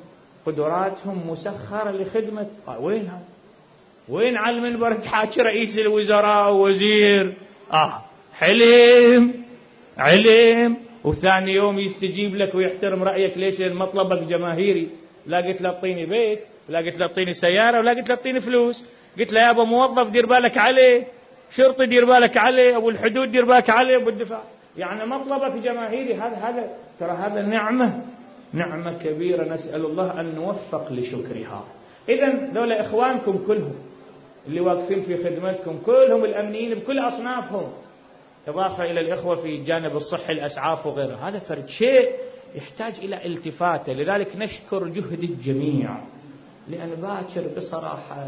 قدراتهم مسخرة لخدمة. وين هذا؟ وين على المنبر تحاكي رئيس الوزراء ووزير؟ آه حلم علم، وثاني يوم يستجيب لك ويحترم رأيك. ليش؟ لأن مطلبك جماهيري. لا قلت له اعطيني بيت، ولا قلت له اعطيني سيارة، ولا قلت له اعطيني فلوس. قلت له يا ابو موظف دير بالك عليه، شرطي دير بالك عليه، ابو الحدود دير بالك عليه، ابو الدفاع. يعني مطلبك جماهيري. هذا هذا ترى هذا نعمة، نعمة كبيرة، نسأل الله أن نوفق لشكرها. إذن ذولا إخوانكم كلهم اللي واقفين في خدمتكم، كلهم الأمنيين بكل أصنافهم، إضافة إلى الإخوة في جانب الصحي الأسعاف وغيره. هذا فرد شيء يحتاج إلى التفاتة. لذلك نشكر جهد الجميع، لأن باكر بصراحة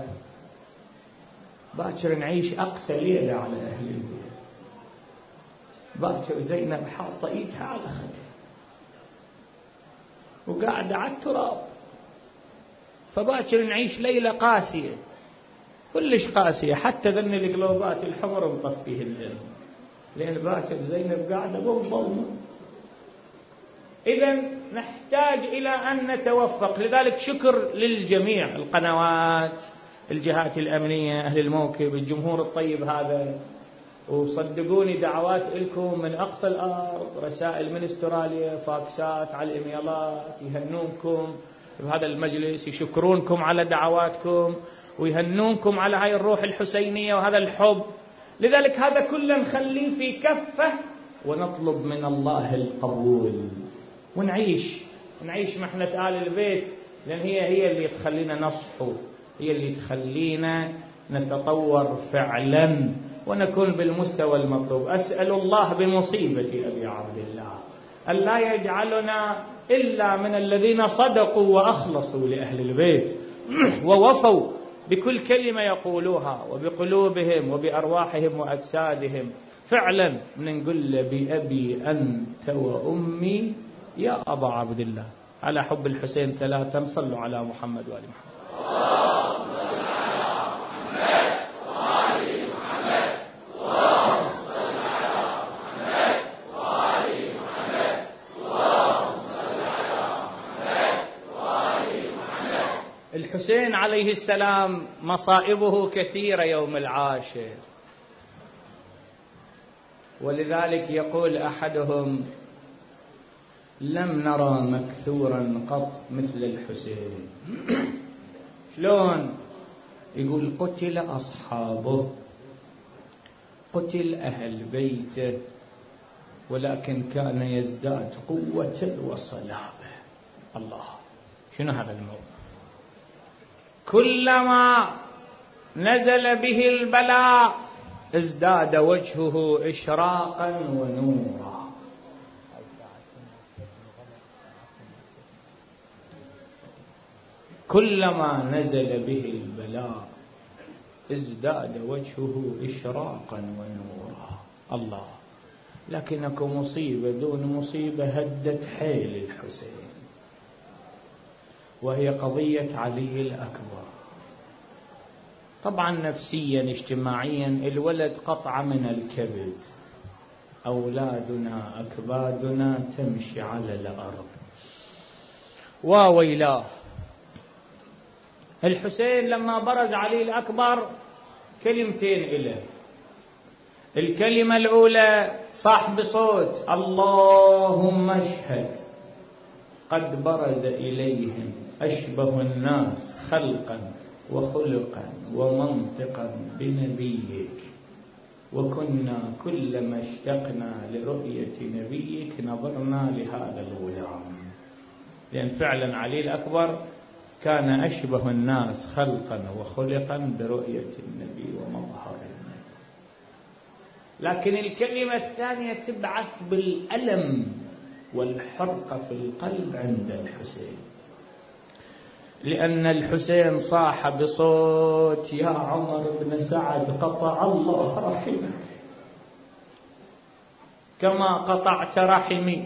باكر نعيش أقسى ليلة على أهل البيت. باكر زينب حاطة إيدها على خدها وقاعدة على التراب، فباكر نعيش ليلة قاسية، كلش قاسية، حتى ذن القلوبات الحمر مطفيه الليل، لأن باكر زينب قاعدة بالظلمة. إذن نحتاج إلى أن نتوفق. لذلك شكر للجميع، القنوات، الجهات الأمنية، أهل الموكب، الجمهور الطيب هذا. وصدقوني دعوات لكم من أقصى الأرض، رسائل من استراليا، فاكسات على الإيميلات، يهنونكم بهذا المجلس، يشكرونكم على دعواتكم ويهنونكم على هاي الروح الحسينية وهذا الحب. لذلك هذا كله نخليه في كفة ونطلب من الله القبول، ونعيش نعيش محنة آل البيت، لأن هي هي اللي تخلينا نصحو، هي اللي تخلينا نتطور فعلا ونكون بالمستوى المطلوب. أسأل الله بمصيبة أبي عبد الله أن لا يجعلنا إلا من الذين صدقوا وأخلصوا لأهل البيت ووفوا بكل كلمة يقولوها، وبقلوبهم وبأرواحهم وأجسادهم. فعلا من نقول بأبي أنت وأمي يا أبا عبد الله. على حب الحسين ثلاثا، صلوا على محمد وآل محمد. الحسين عليه السلام مصائبه كثيرة يوم العاشر، ولذلك يقول أحدهم: لم نرى مكثورا قط مثل الحسين. شلون؟ يقول: قتل أصحابه، قتل أهل بيته، ولكن كان يزداد قوة وصلابة. الله، شنو هذا الموضوع؟ كلما نزل به البلاء ازداد وجهه إشراقا ونورا. كلما نزل به البلاء ازداد وجهه إشراقا ونورا. الله، لكنكم مصيبة دون مصيبة هدت حيل الحسين، وهي قضية علي الأكبر. طبعا نفسيا اجتماعيا الولد قطعة من الكبد، أولادنا أكبادنا تمشي على الأرض، وويلاه. الحسين لما برز علي الأكبر كلمتين إله. الكلمة الأولى صاح بصوت: اللهم اشهد قد برز إليهم أشبه الناس خلقا وخلقا ومنطقا بنبيك، وكنا كلما اشتقنا لرؤية نبيك نظرنا لهذا الغلام. لأن فعلا علي الأكبر كان أشبه الناس خلقا وخلقا برؤية النبي ومظهر النبي. لكن الكلمة الثانية تبعث بالألم والحرقة في القلب عند الحسين، لأن الحسين صاح بصوت: يا عمر بن سعد، قطع الله رحمك كما قطعت رحمي.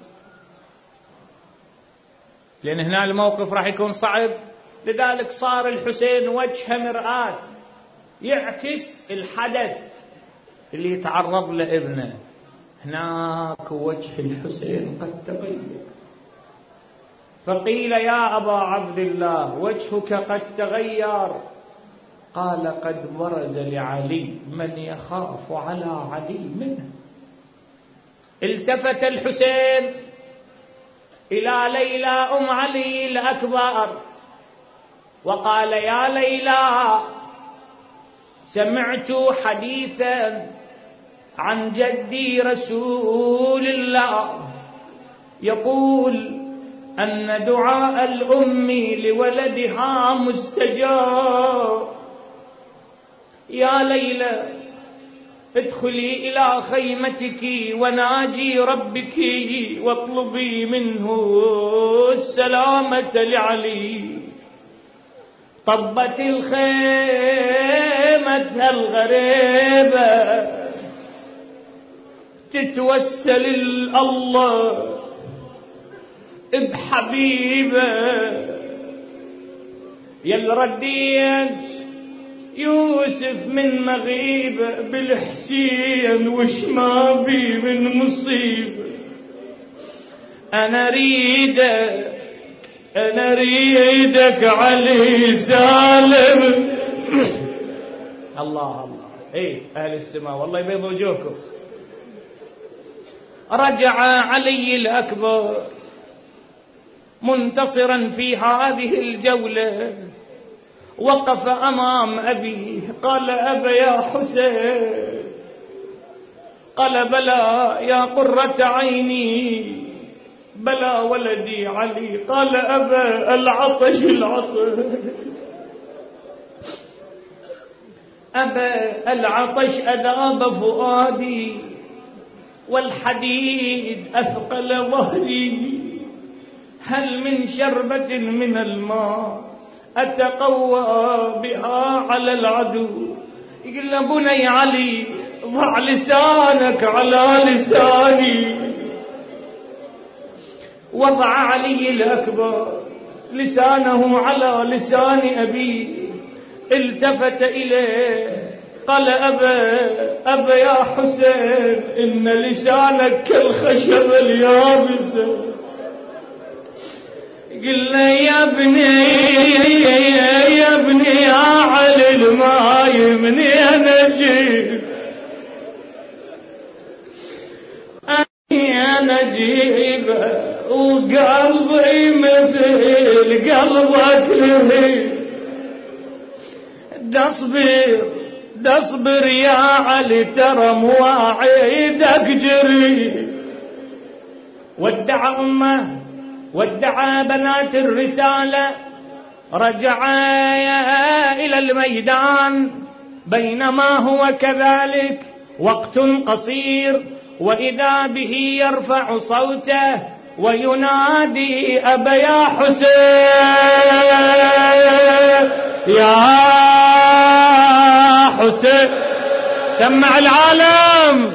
لأن هنا الموقف راح يكون صعب، لذلك صار الحسين وجه مرآة يعكس الحدث اللي يتعرض لابنه. هناك وجه الحسين قد تغير، فقيل يا أبا عبد الله وجهك قد تغير. قال قد برز لعلي من يخاف على علي منه. التفت الحسين إلى ليلى أم علي الأكبر وقال يا ليلى سمعت حديثا عن جدي رسول الله يقول أن دعاء الأم لولدها مستجاب. يا ليلى ادخلي إلى خيمتك وناجي ربك واطلبي منه السلامة لعلي. طبت الخيمة الغريبة تتوسل الله بحبيبه يل رديت يوسف من مغيبة بالحسين وش ما بي من مصيبة. أنا ريدك أنا ريدك علي سالم. الله الله. إيه أهل السماء والله يبيض وجوهكم. رجع علي الأكبر منتصرا في هذه الجولة، وقف أمام أبيه قال أبا يا حسين. قال بلى يا قرة عيني بلى ولدي علي. قال أبا العطش العطش أبا العطش أذاب فؤادي والحديد أثقل ظهري. هل من شربة من الماء أتقوى بها على العدو. يقول بني علي ضع لسانك على لساني. وضع علي الأكبر لسانه على لسان أبيه. التفت إليه قال أبا أبا يا حسين إن لسانك كالخشب اليابس. قلنا يا ابني يا ابني يا علي الماي منين اجيب. انا اجيبه وقلبي مثل قلبك لهي. تصبر تصبر يا علي ترى مواعيدك جري. ودع امه ودعا بنات الرسالة. رجعا إلى الميدان بينما هو كذلك وقت قصير وإذا به يرفع صوته وينادي أبا يا حسين يا حسين. سمع العالم.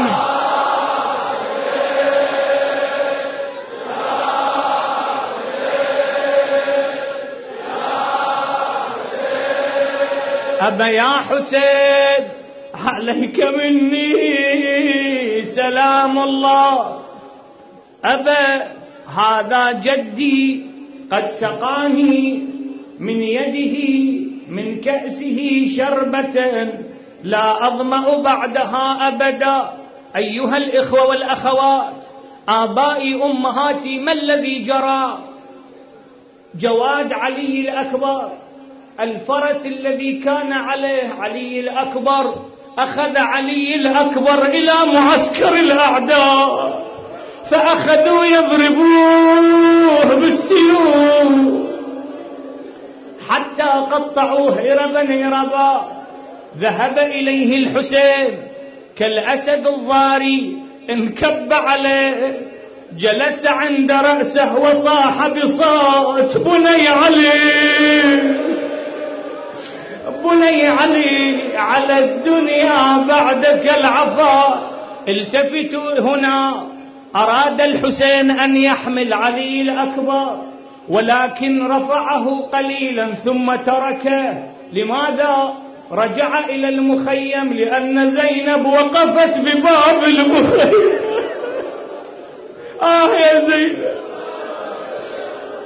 أبا يا حسين عليك مني سلام الله. أبا هذا جدي قد سقاني من يده من كأسه شربة لا أظمأ بعدها أبدا. أيها الإخوة والأخوات آبائي أمهاتي ما الذي جرى؟ جواد علي الأكبر الفرس الذي كان عليه علي الأكبر أخذ علي الأكبر إلى معسكر الأعداء فأخذوا يضربوه بالسيوف حتى قطعوه هربا هربا. ذهب إليه الحسين كالأسد الضاري انكب عليه جلس عند رأسه وصاح بصوت بني علي بني علي على الدنيا بعدك العفا. التفتوا هنا. أراد الحسين أن يحمل علي الأكبر ولكن رفعه قليلا ثم تركه. لماذا؟ رجع إلى المخيم لأن زينب وقفت بباب المخيم. آه يا زينب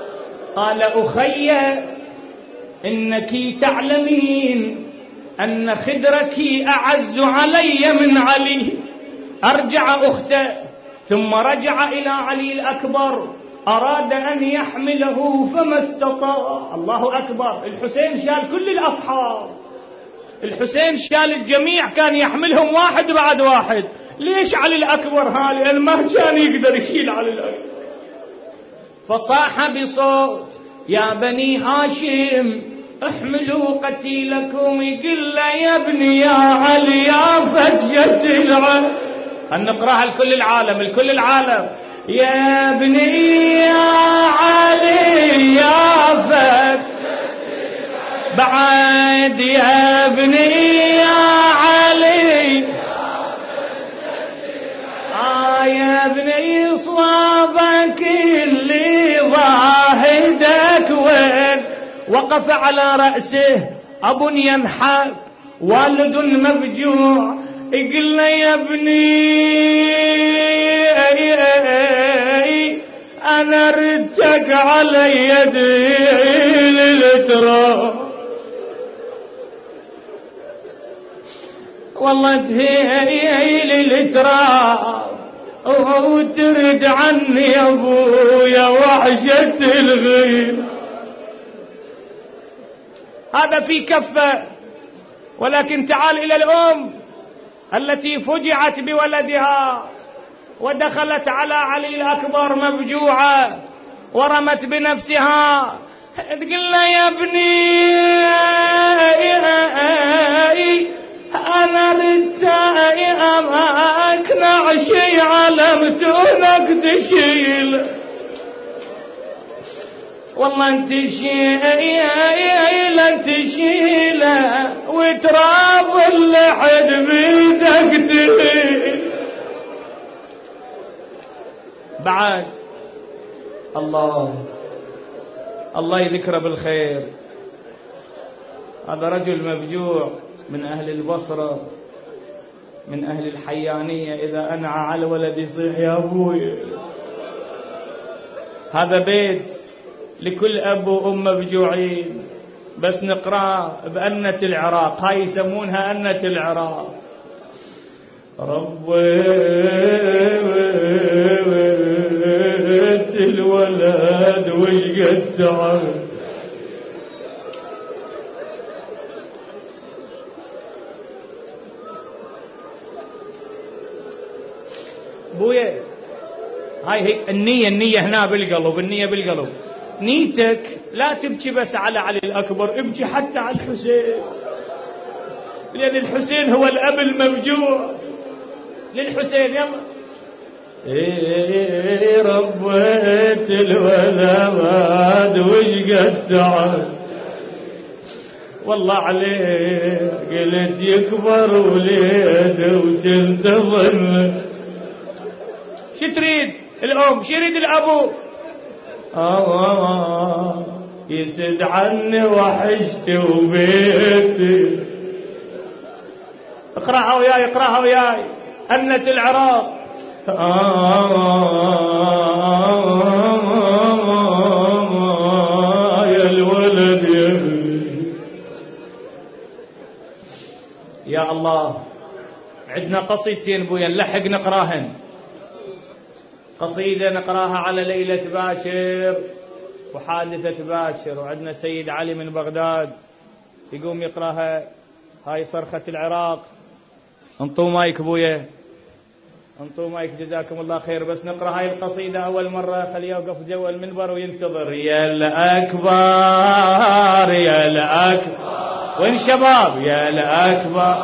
قال أخي إنك تعلمين أن خدرك أعز علي من علي. أرجع أخته ثم رجع إلى علي الأكبر، أراد أن يحمله فما استطاع. الله أكبر. الحسين شال كل الأصحاب، الحسين شال الجميع، كان يحملهم واحد بعد واحد. ليش علي الأكبر؟ ها لأن ما كان يقدر يشيل علي الأكبر. فصاح بصوت يا بني هاشم احملوا قتيلكم. يقول له يا ابني يا علي يا فجة العين. نقراها لكل العالم، لكل العالم. يا ابني يا علي يا فجة بعد يا ابني يا علي آه يا ابني صوابك اللي ضاهدك وين. وقف على رأسه أب ينحب والد مبجوع. يقول له يا ابني أي أي أنا ردتك على يدي للتراب. والله تهيئي للتراب وترد عني يا ابويا وحشة الغير. هذا في كفة. ولكن تعال إلى الأم التي فجعت بولدها ودخلت على علي الأكبر مفجوعة ورمت بنفسها. تقول له يا ابني أنا ردت أماك نعشي علمتونك تشيل. والله انت شيله تشيله وتراب اللحد بيدك تهيل. بعد الله الله يذكره بالخير. هذا رجل مفجوع من أهل البصرة، من أهل الحيانية. إذا أنعى على ولد يصيح يا أبوي. هذا بيت لكل أب وأم مفجوعين. بس نقرأ بأنة العراق، هاي يسمونها أنة العراق. ربيت الولد وشقد تعب بويا. هاي هي النية، النية هنا بالقلب، النية بالقلب. نيتك لا تبكي بس على علي الأكبر، ابكي حتى على الحسين، لأن الحسين هو الأب المفجوع للحسين. يلا إيه ربيت الولد وشقد تعب والله عليه. قلت يكبر وليده وتنتظر. شو تريد الأم؟ شو يريد الأبو؟ آه يسد عني وحشتي وبيتي. اقرأها وياي، اقرأها وياي. أنة العراق. آه يا الولد يا يا الله. عندنا قصيدتين بويا نلحق نقراهن. قصيدة نقراها على ليلة باكر وحادثة باكر، وعندنا سيد علي من بغداد يقوم يقراها. هاي صرخة العراق. انطوا مايك بويا، انطوا مايك جزاكم الله خير. بس نقرأ هاي القصيدة أول مرة خليه يوقف جوا المنبر وينتظر. يا الأكبر يا الأكبر. وين شباب؟ يا الأكبر.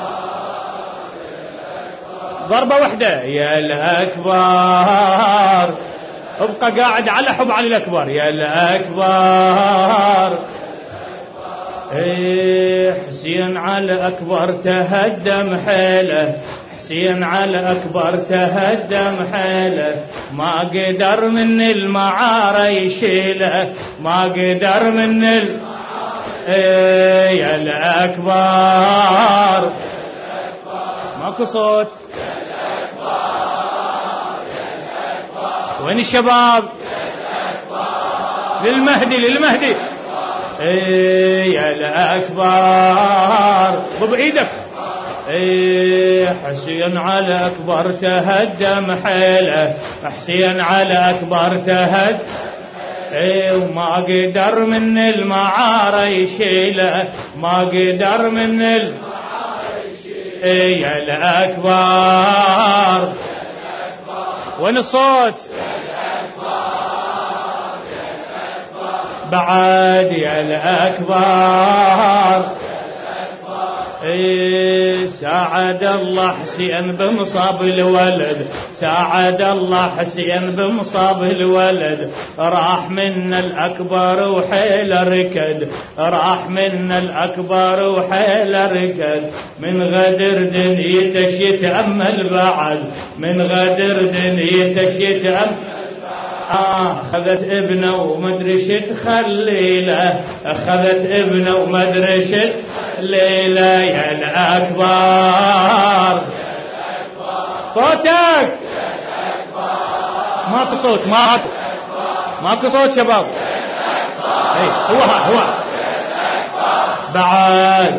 ضربة واحدة. يا الأكبر. ابقى قاعد على حب علي الأكبر. يا الأكبر. ايه حسين على أكبر تهدم حيله. حسين على أكبر تهدم حيله. ما قدر من المعارة يشيله. ما قدر من ال... ايه يا الأكبر. ماكو صوت. وين الشباب؟ للمهدي للمهدي. ايه يا الأكبر ضب ايدك. ايه حسين على أكبر تهدم حيله، حسين على أكبر تهدم. ايه وما قدر من المعارة يشيله، ما قدر من المعارة يشيله. ايه يا الأكبر. وين الصوت؟ بعد يا الأكبر. إيه ساعد الله حسين بمصاب الولد، ساعد الله حسين بمصاب الولد. راح من الأكبر وحيل ركد، راح من الأكبر وحيل ركد. من غدر دنيته يتأمل بعد، من غدر دنيته يتأمل. أخذت ابنه ومدري شت خليله، أخذت ابنه ومدري شت خليله. يا الأكبر صوتك ماكو صوت، ماكو ماكو صوت شباب. اي هو هو بعد.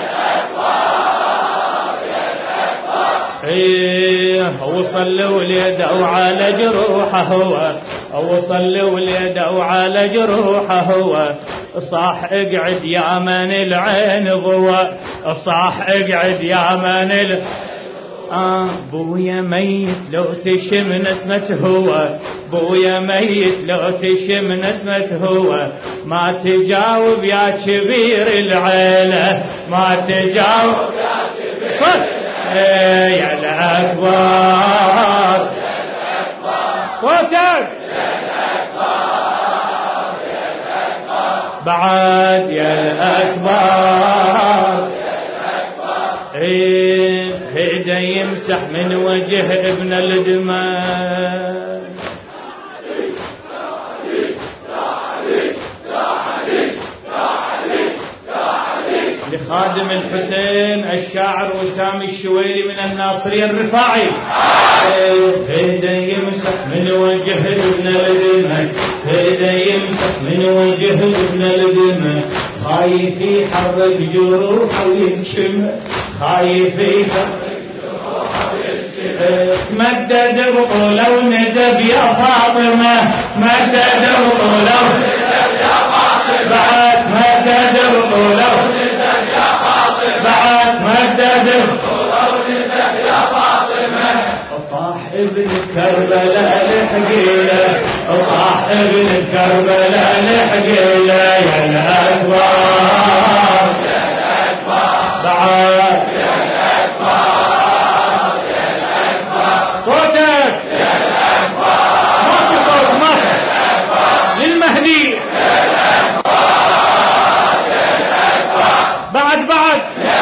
ايه وصل وليده وعلى جروحه هو، وصل وليده وعلى جروحه هو. صاح اقعد يا من العين ضوى، صاح اقعد يا من العين. آه بويا ميت لو تشم نسمة هو، بويا ميت لو تشم نسمة هو. ما تجاوب يا كبير العيلة، ما تجاوب يا كبير العيلة. يا الأكبر صوتك بعد. يا الأكبر إيه هيدا يمسح من وجه ابن الدماء. لخادم الحسين الشاعر وسام الشويري من الناصري الرفاعي. هيدا يمسح من وجه ابن الدماء، هيدا يمسح من وجه ابن الدماء. خايف يحرك جروحه وينشم، خايف يحرك جروحه وينشم. تمدد بطوله وندب يا فاطمة، مدد بطوله وندب يا فاطمة. بعد مدد بطوله بعد مدد بطوله يا فاطمة. طاح ابن كربلاء لحقيله، طاح ابن كربلاء لحقيله. يا الأكبر يا الأكبر بعد. يا الأكبر يا الأكبر صوتك يا الأكبر. ماكو صوت ماكو للمهدي. يا الأكبر يا الأكبر بعد بعد.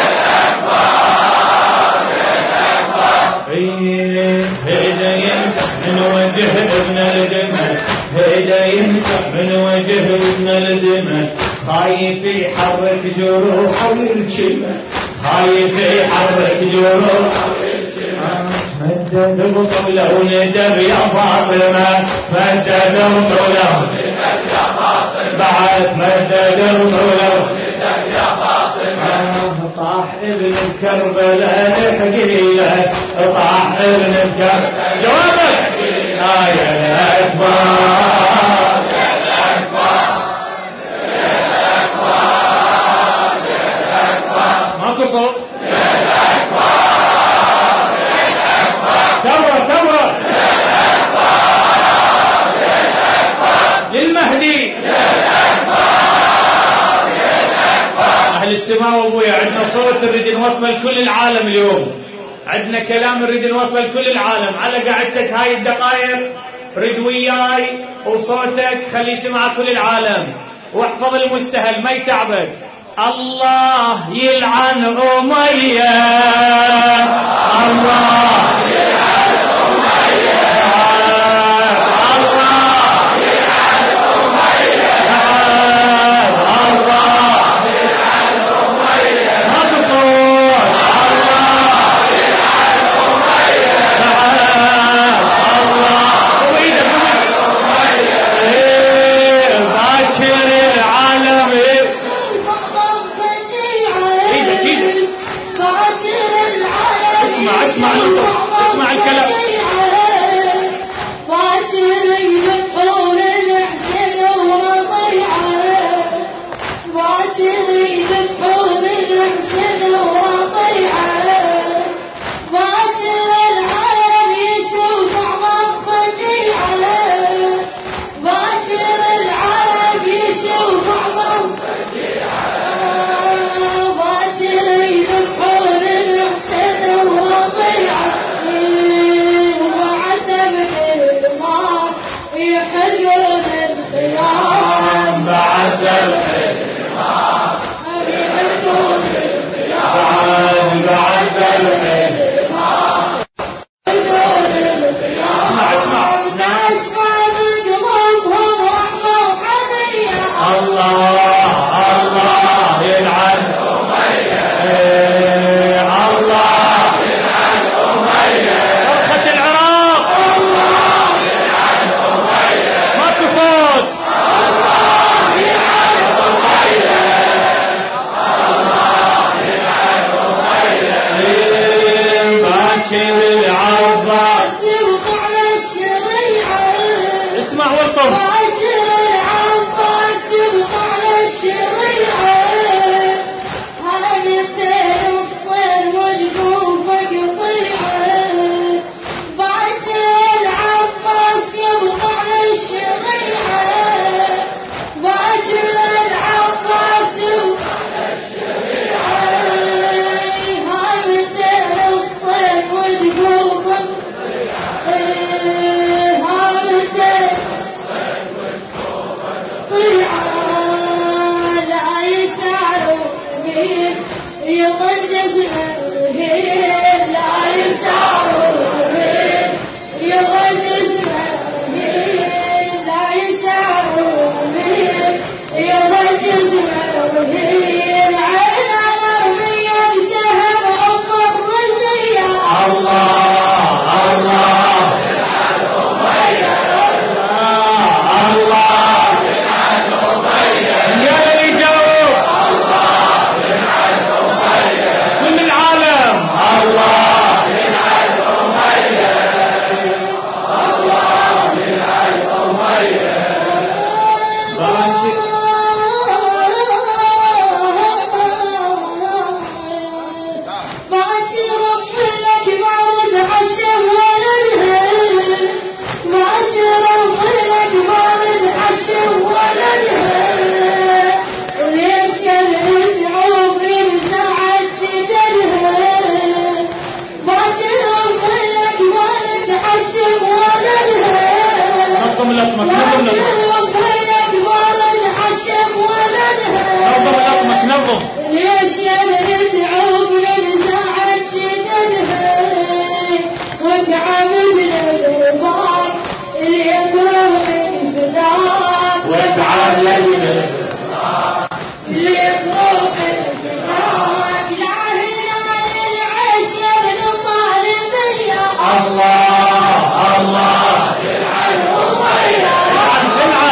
هيدا يمسح من وجه ابن الدماء، هيدا يمسح من وجه ابن الدماء. خايف يحرك جروحه ويرجمه، خايف يحرك جروحه ويرجمه. مدد بطوله وندب يا فاطمة، مدد بطوله وندب يا فاطمة. بعد مدد بطوله وندب يا فاطمة. طاح ابن كربلاء لحقيله، طاح ابن كربلاء. جوابك آه يا الأكبر يا الأكبر يا الأكبر يا الأكبر. ماكو صوت. يا الأكبر يا الأكبر تمرة تمرة. يا الأكبر يا الأكبر للمهدي. يا الأكبر يا الأكبر. أهل السماء وأبويا عندنا صوت نريد نوصله لكل العالم اليوم، عندنا كلام نريد نوصله لكل العالم. على قعدتك هاي الدقائق رد وياي وصوتك خلي يسمع كل العالم، واحفظ المستهل ما يتعبك. الله يلعن أمية، الله يلعن أمية، الله يلعن أمية، الله يلعن أمية. ما تقول الله يلعن أمية، الله وإذا أمية. القيام بعد الحرمان يعدون القيام بعد الحرمان يعدون القيام ناس قابل قلوبهم رحمة وحنية الله الله يلعن أمية الله يلعن أمية فرخة العراق الله يلعن أمية ماكو فوت الله يلعن أمية الله يلعن أمية باكر العباس يوقع على الشريعة اسمع وقف باكر العباس يوقع على الشريعة هانتين الصين والكوفة قطيعة باكر العباس يوقع على الشريعة باكر العباس يوقع على الشريعة هانتين الصين والكوفة هانتين لا يسعروا به يظل جسمه لا يسعروا به يظل جسمه لا يسعروا به يظل جسمه العين الأرمية بسهم عق الرزية الله الله يلعن أمية الله يلعن أمية يا اللي جاوب الله يلعن أمية كل العالم الله يلعن أمية الله يلعن أمية باكر رفلك مال العشم ولدها باكر رفلك مال العشم ولدها ليش كبرت عوفي بسرعة شددها باكر رفلك مال العشم ولدها نظم لطمك نظم باكر لطمك رفلك مال العشم ولدها نظم لطمك نظم ليش يا بنت عوفنا بساعة شددها وتعبت للرفاق اللي تروحي بذاك وتعلم اللي تروحي بذاك لا هنا للعيش يا ابن الطالبية الله الله يلعن أمية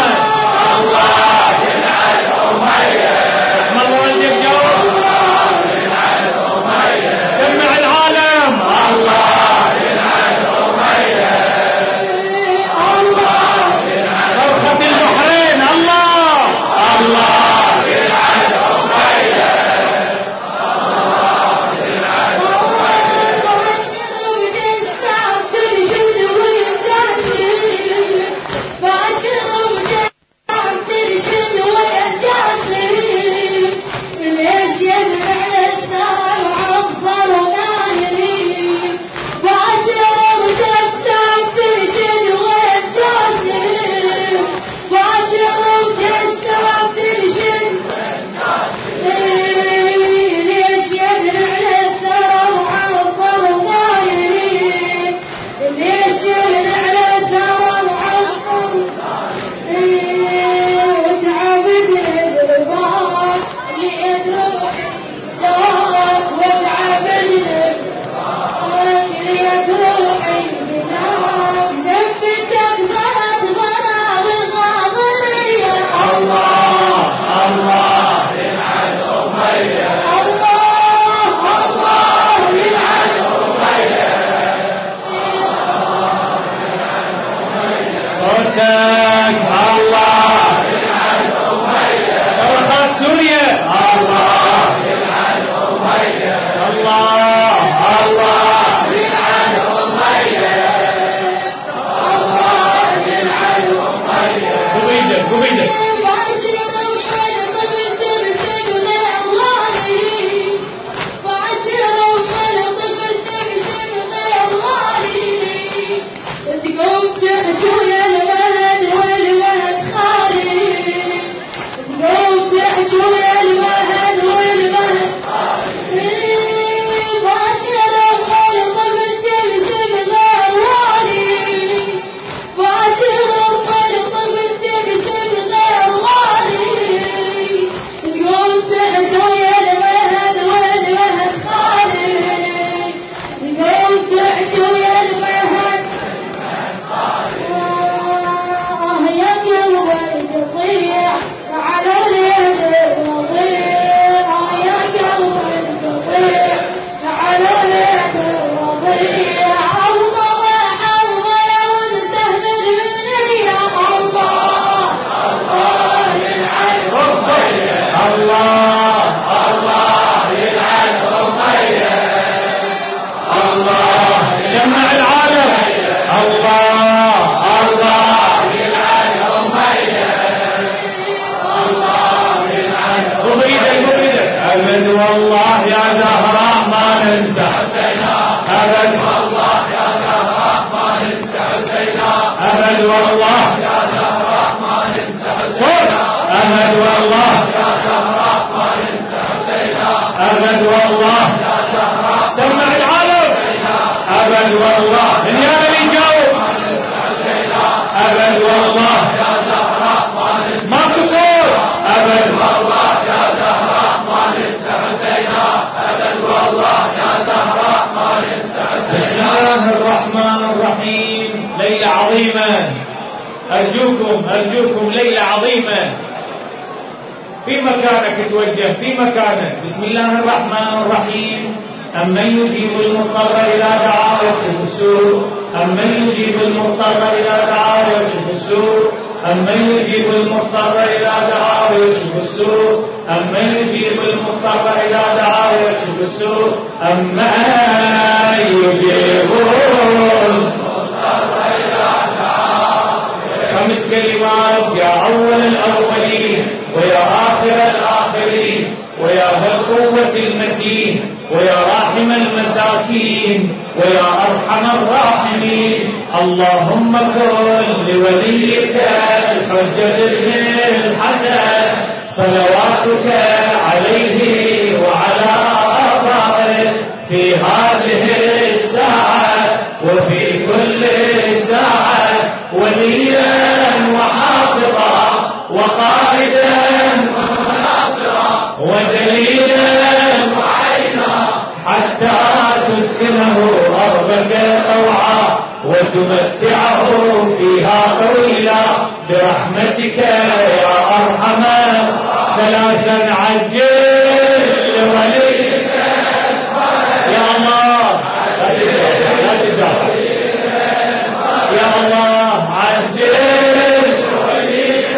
ليلة عظيمة، أرجوكم أرجوكم ليلة عظيمة. في مكانك توجه، في مكانك. بسم الله الرحمن الرحيم. أمن يجيب المضطر إذا دعاه ويكشف السوء، أمن يجيب المضطر إذا دعاه ويكشف السوء، أمن يجيب المضطر إذا دعاه ويكشف السوء، أمن يجيب المضطر إذا دعاه ويكشف السوء، أمن يجيب المضطر إذا دعاه. خمس كلمات: يا أول الأولين ويا آخر الآخرين ويا ذا القوة المتين ويا راحم المساكين ويا أرحم الراحمين. اللهم كن لوليك الحجة بن الحسن صلواتك عليه وعلى آبائه في هذه الساعة وفي كل ساعة، وليا وحافظا وقائدا وناصرا ودليلا وعينا، حتى تسكنه أرضك طوعا وتمتعه فيها طويلا برحمتك يا أرحم. ثلاثا: عجل لوليك يا الله، لا تدافع يا الله، عجل لوليك.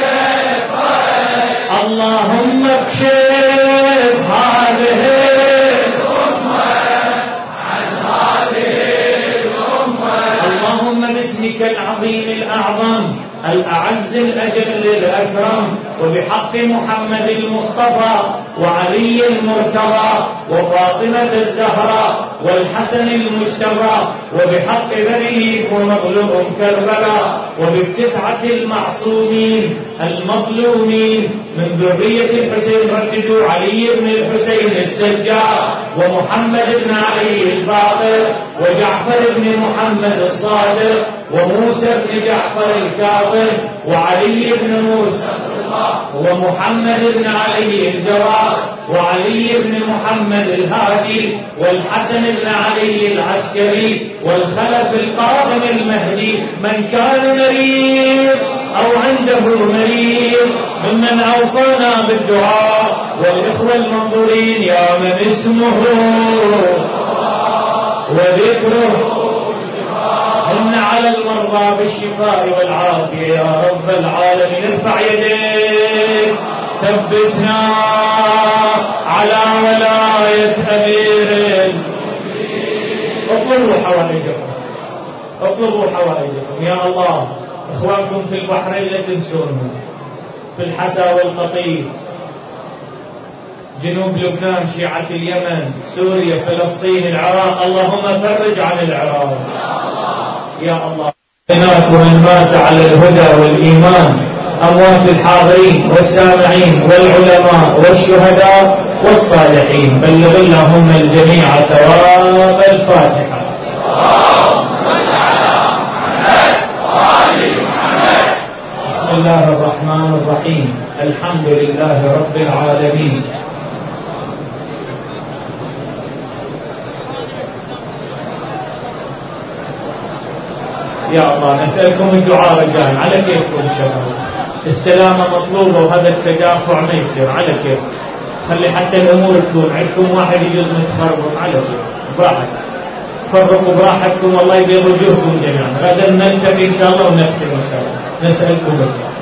اللهم اكشف هذه الأمة عن هذه الأمة. اللهم باسمك العظيم الأعظم الأعز الأجل الأكرم وبحق محمد المصطفى وعلي المرتضى وفاطمة الزهراء والحسن المجتبى وبحق بني ومظلوم كربلاء وبالتسعة المعصومين المظلومين من ذرية الحسين، رددوا علي بن الحسين السجار ومحمد بن علي الباقر وجعفر بن محمد الصادق وموسى بن جعفر الكاظم وعلي بن موسى ومحمد بن علي الجواد وعلي بن محمد الهادي والحسن بن علي العسكري والخلف القادم المهدي. من كان مريض أو عنده مريض ممن أوصانا بالدعاء والإخوة المنظورين يا من اسمه وذكره إن على المرضى بالشفاء والعافية يا رب العالمين. ارفع يديك، ثبتنا على ولاية أمير. اطلبوا حوائجكم، اطلبوا حوائجكم يا الله. إخوانكم في البحرين لا تنسونهم، في الحسا والقطيف، جنوب لبنان، شيعة اليمن، سوريا، فلسطين، العراق. اللهم فرج عن العراق يا الله. ومن مات على الهدى والإيمان، أموات الحاضرين والسامعين والعلماء والشهداء والصالحين. بلغ اللهم الجميع ثواب الفاتحة. بسم الله الرحمن الرحيم. الحمد لله رب العالمين. يا الله نسألكم الدعاء رجال على كيفكم إن شاء الله. السلامة مطلوبة وهذا التدافع ما يصير على كيف. خلي حتى الأمور تكون عندكم واحد يجوز متخربط على كيف براحتكم، تفرقوا براحتكم. الله يبيض وجوهكم جميعا. غدا نلتقي إن شاء الله ونختم إن شاء الله. نسألكم الدعاء.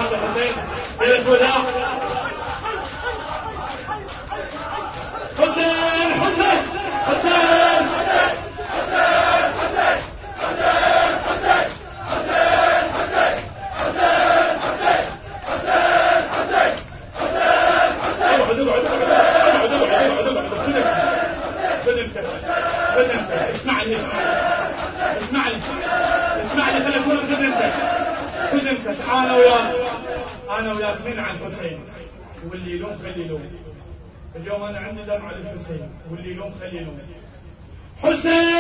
حسين اسمعني اسمعني اسمعني خلي اكون خدمتك خدمتك. انا وياك انا وياك ننعى الحسين، واللي يلوم خلي يلوم. اليوم انا عندي دمعة للحسين، واللي يلوم خلي يلوم. حسين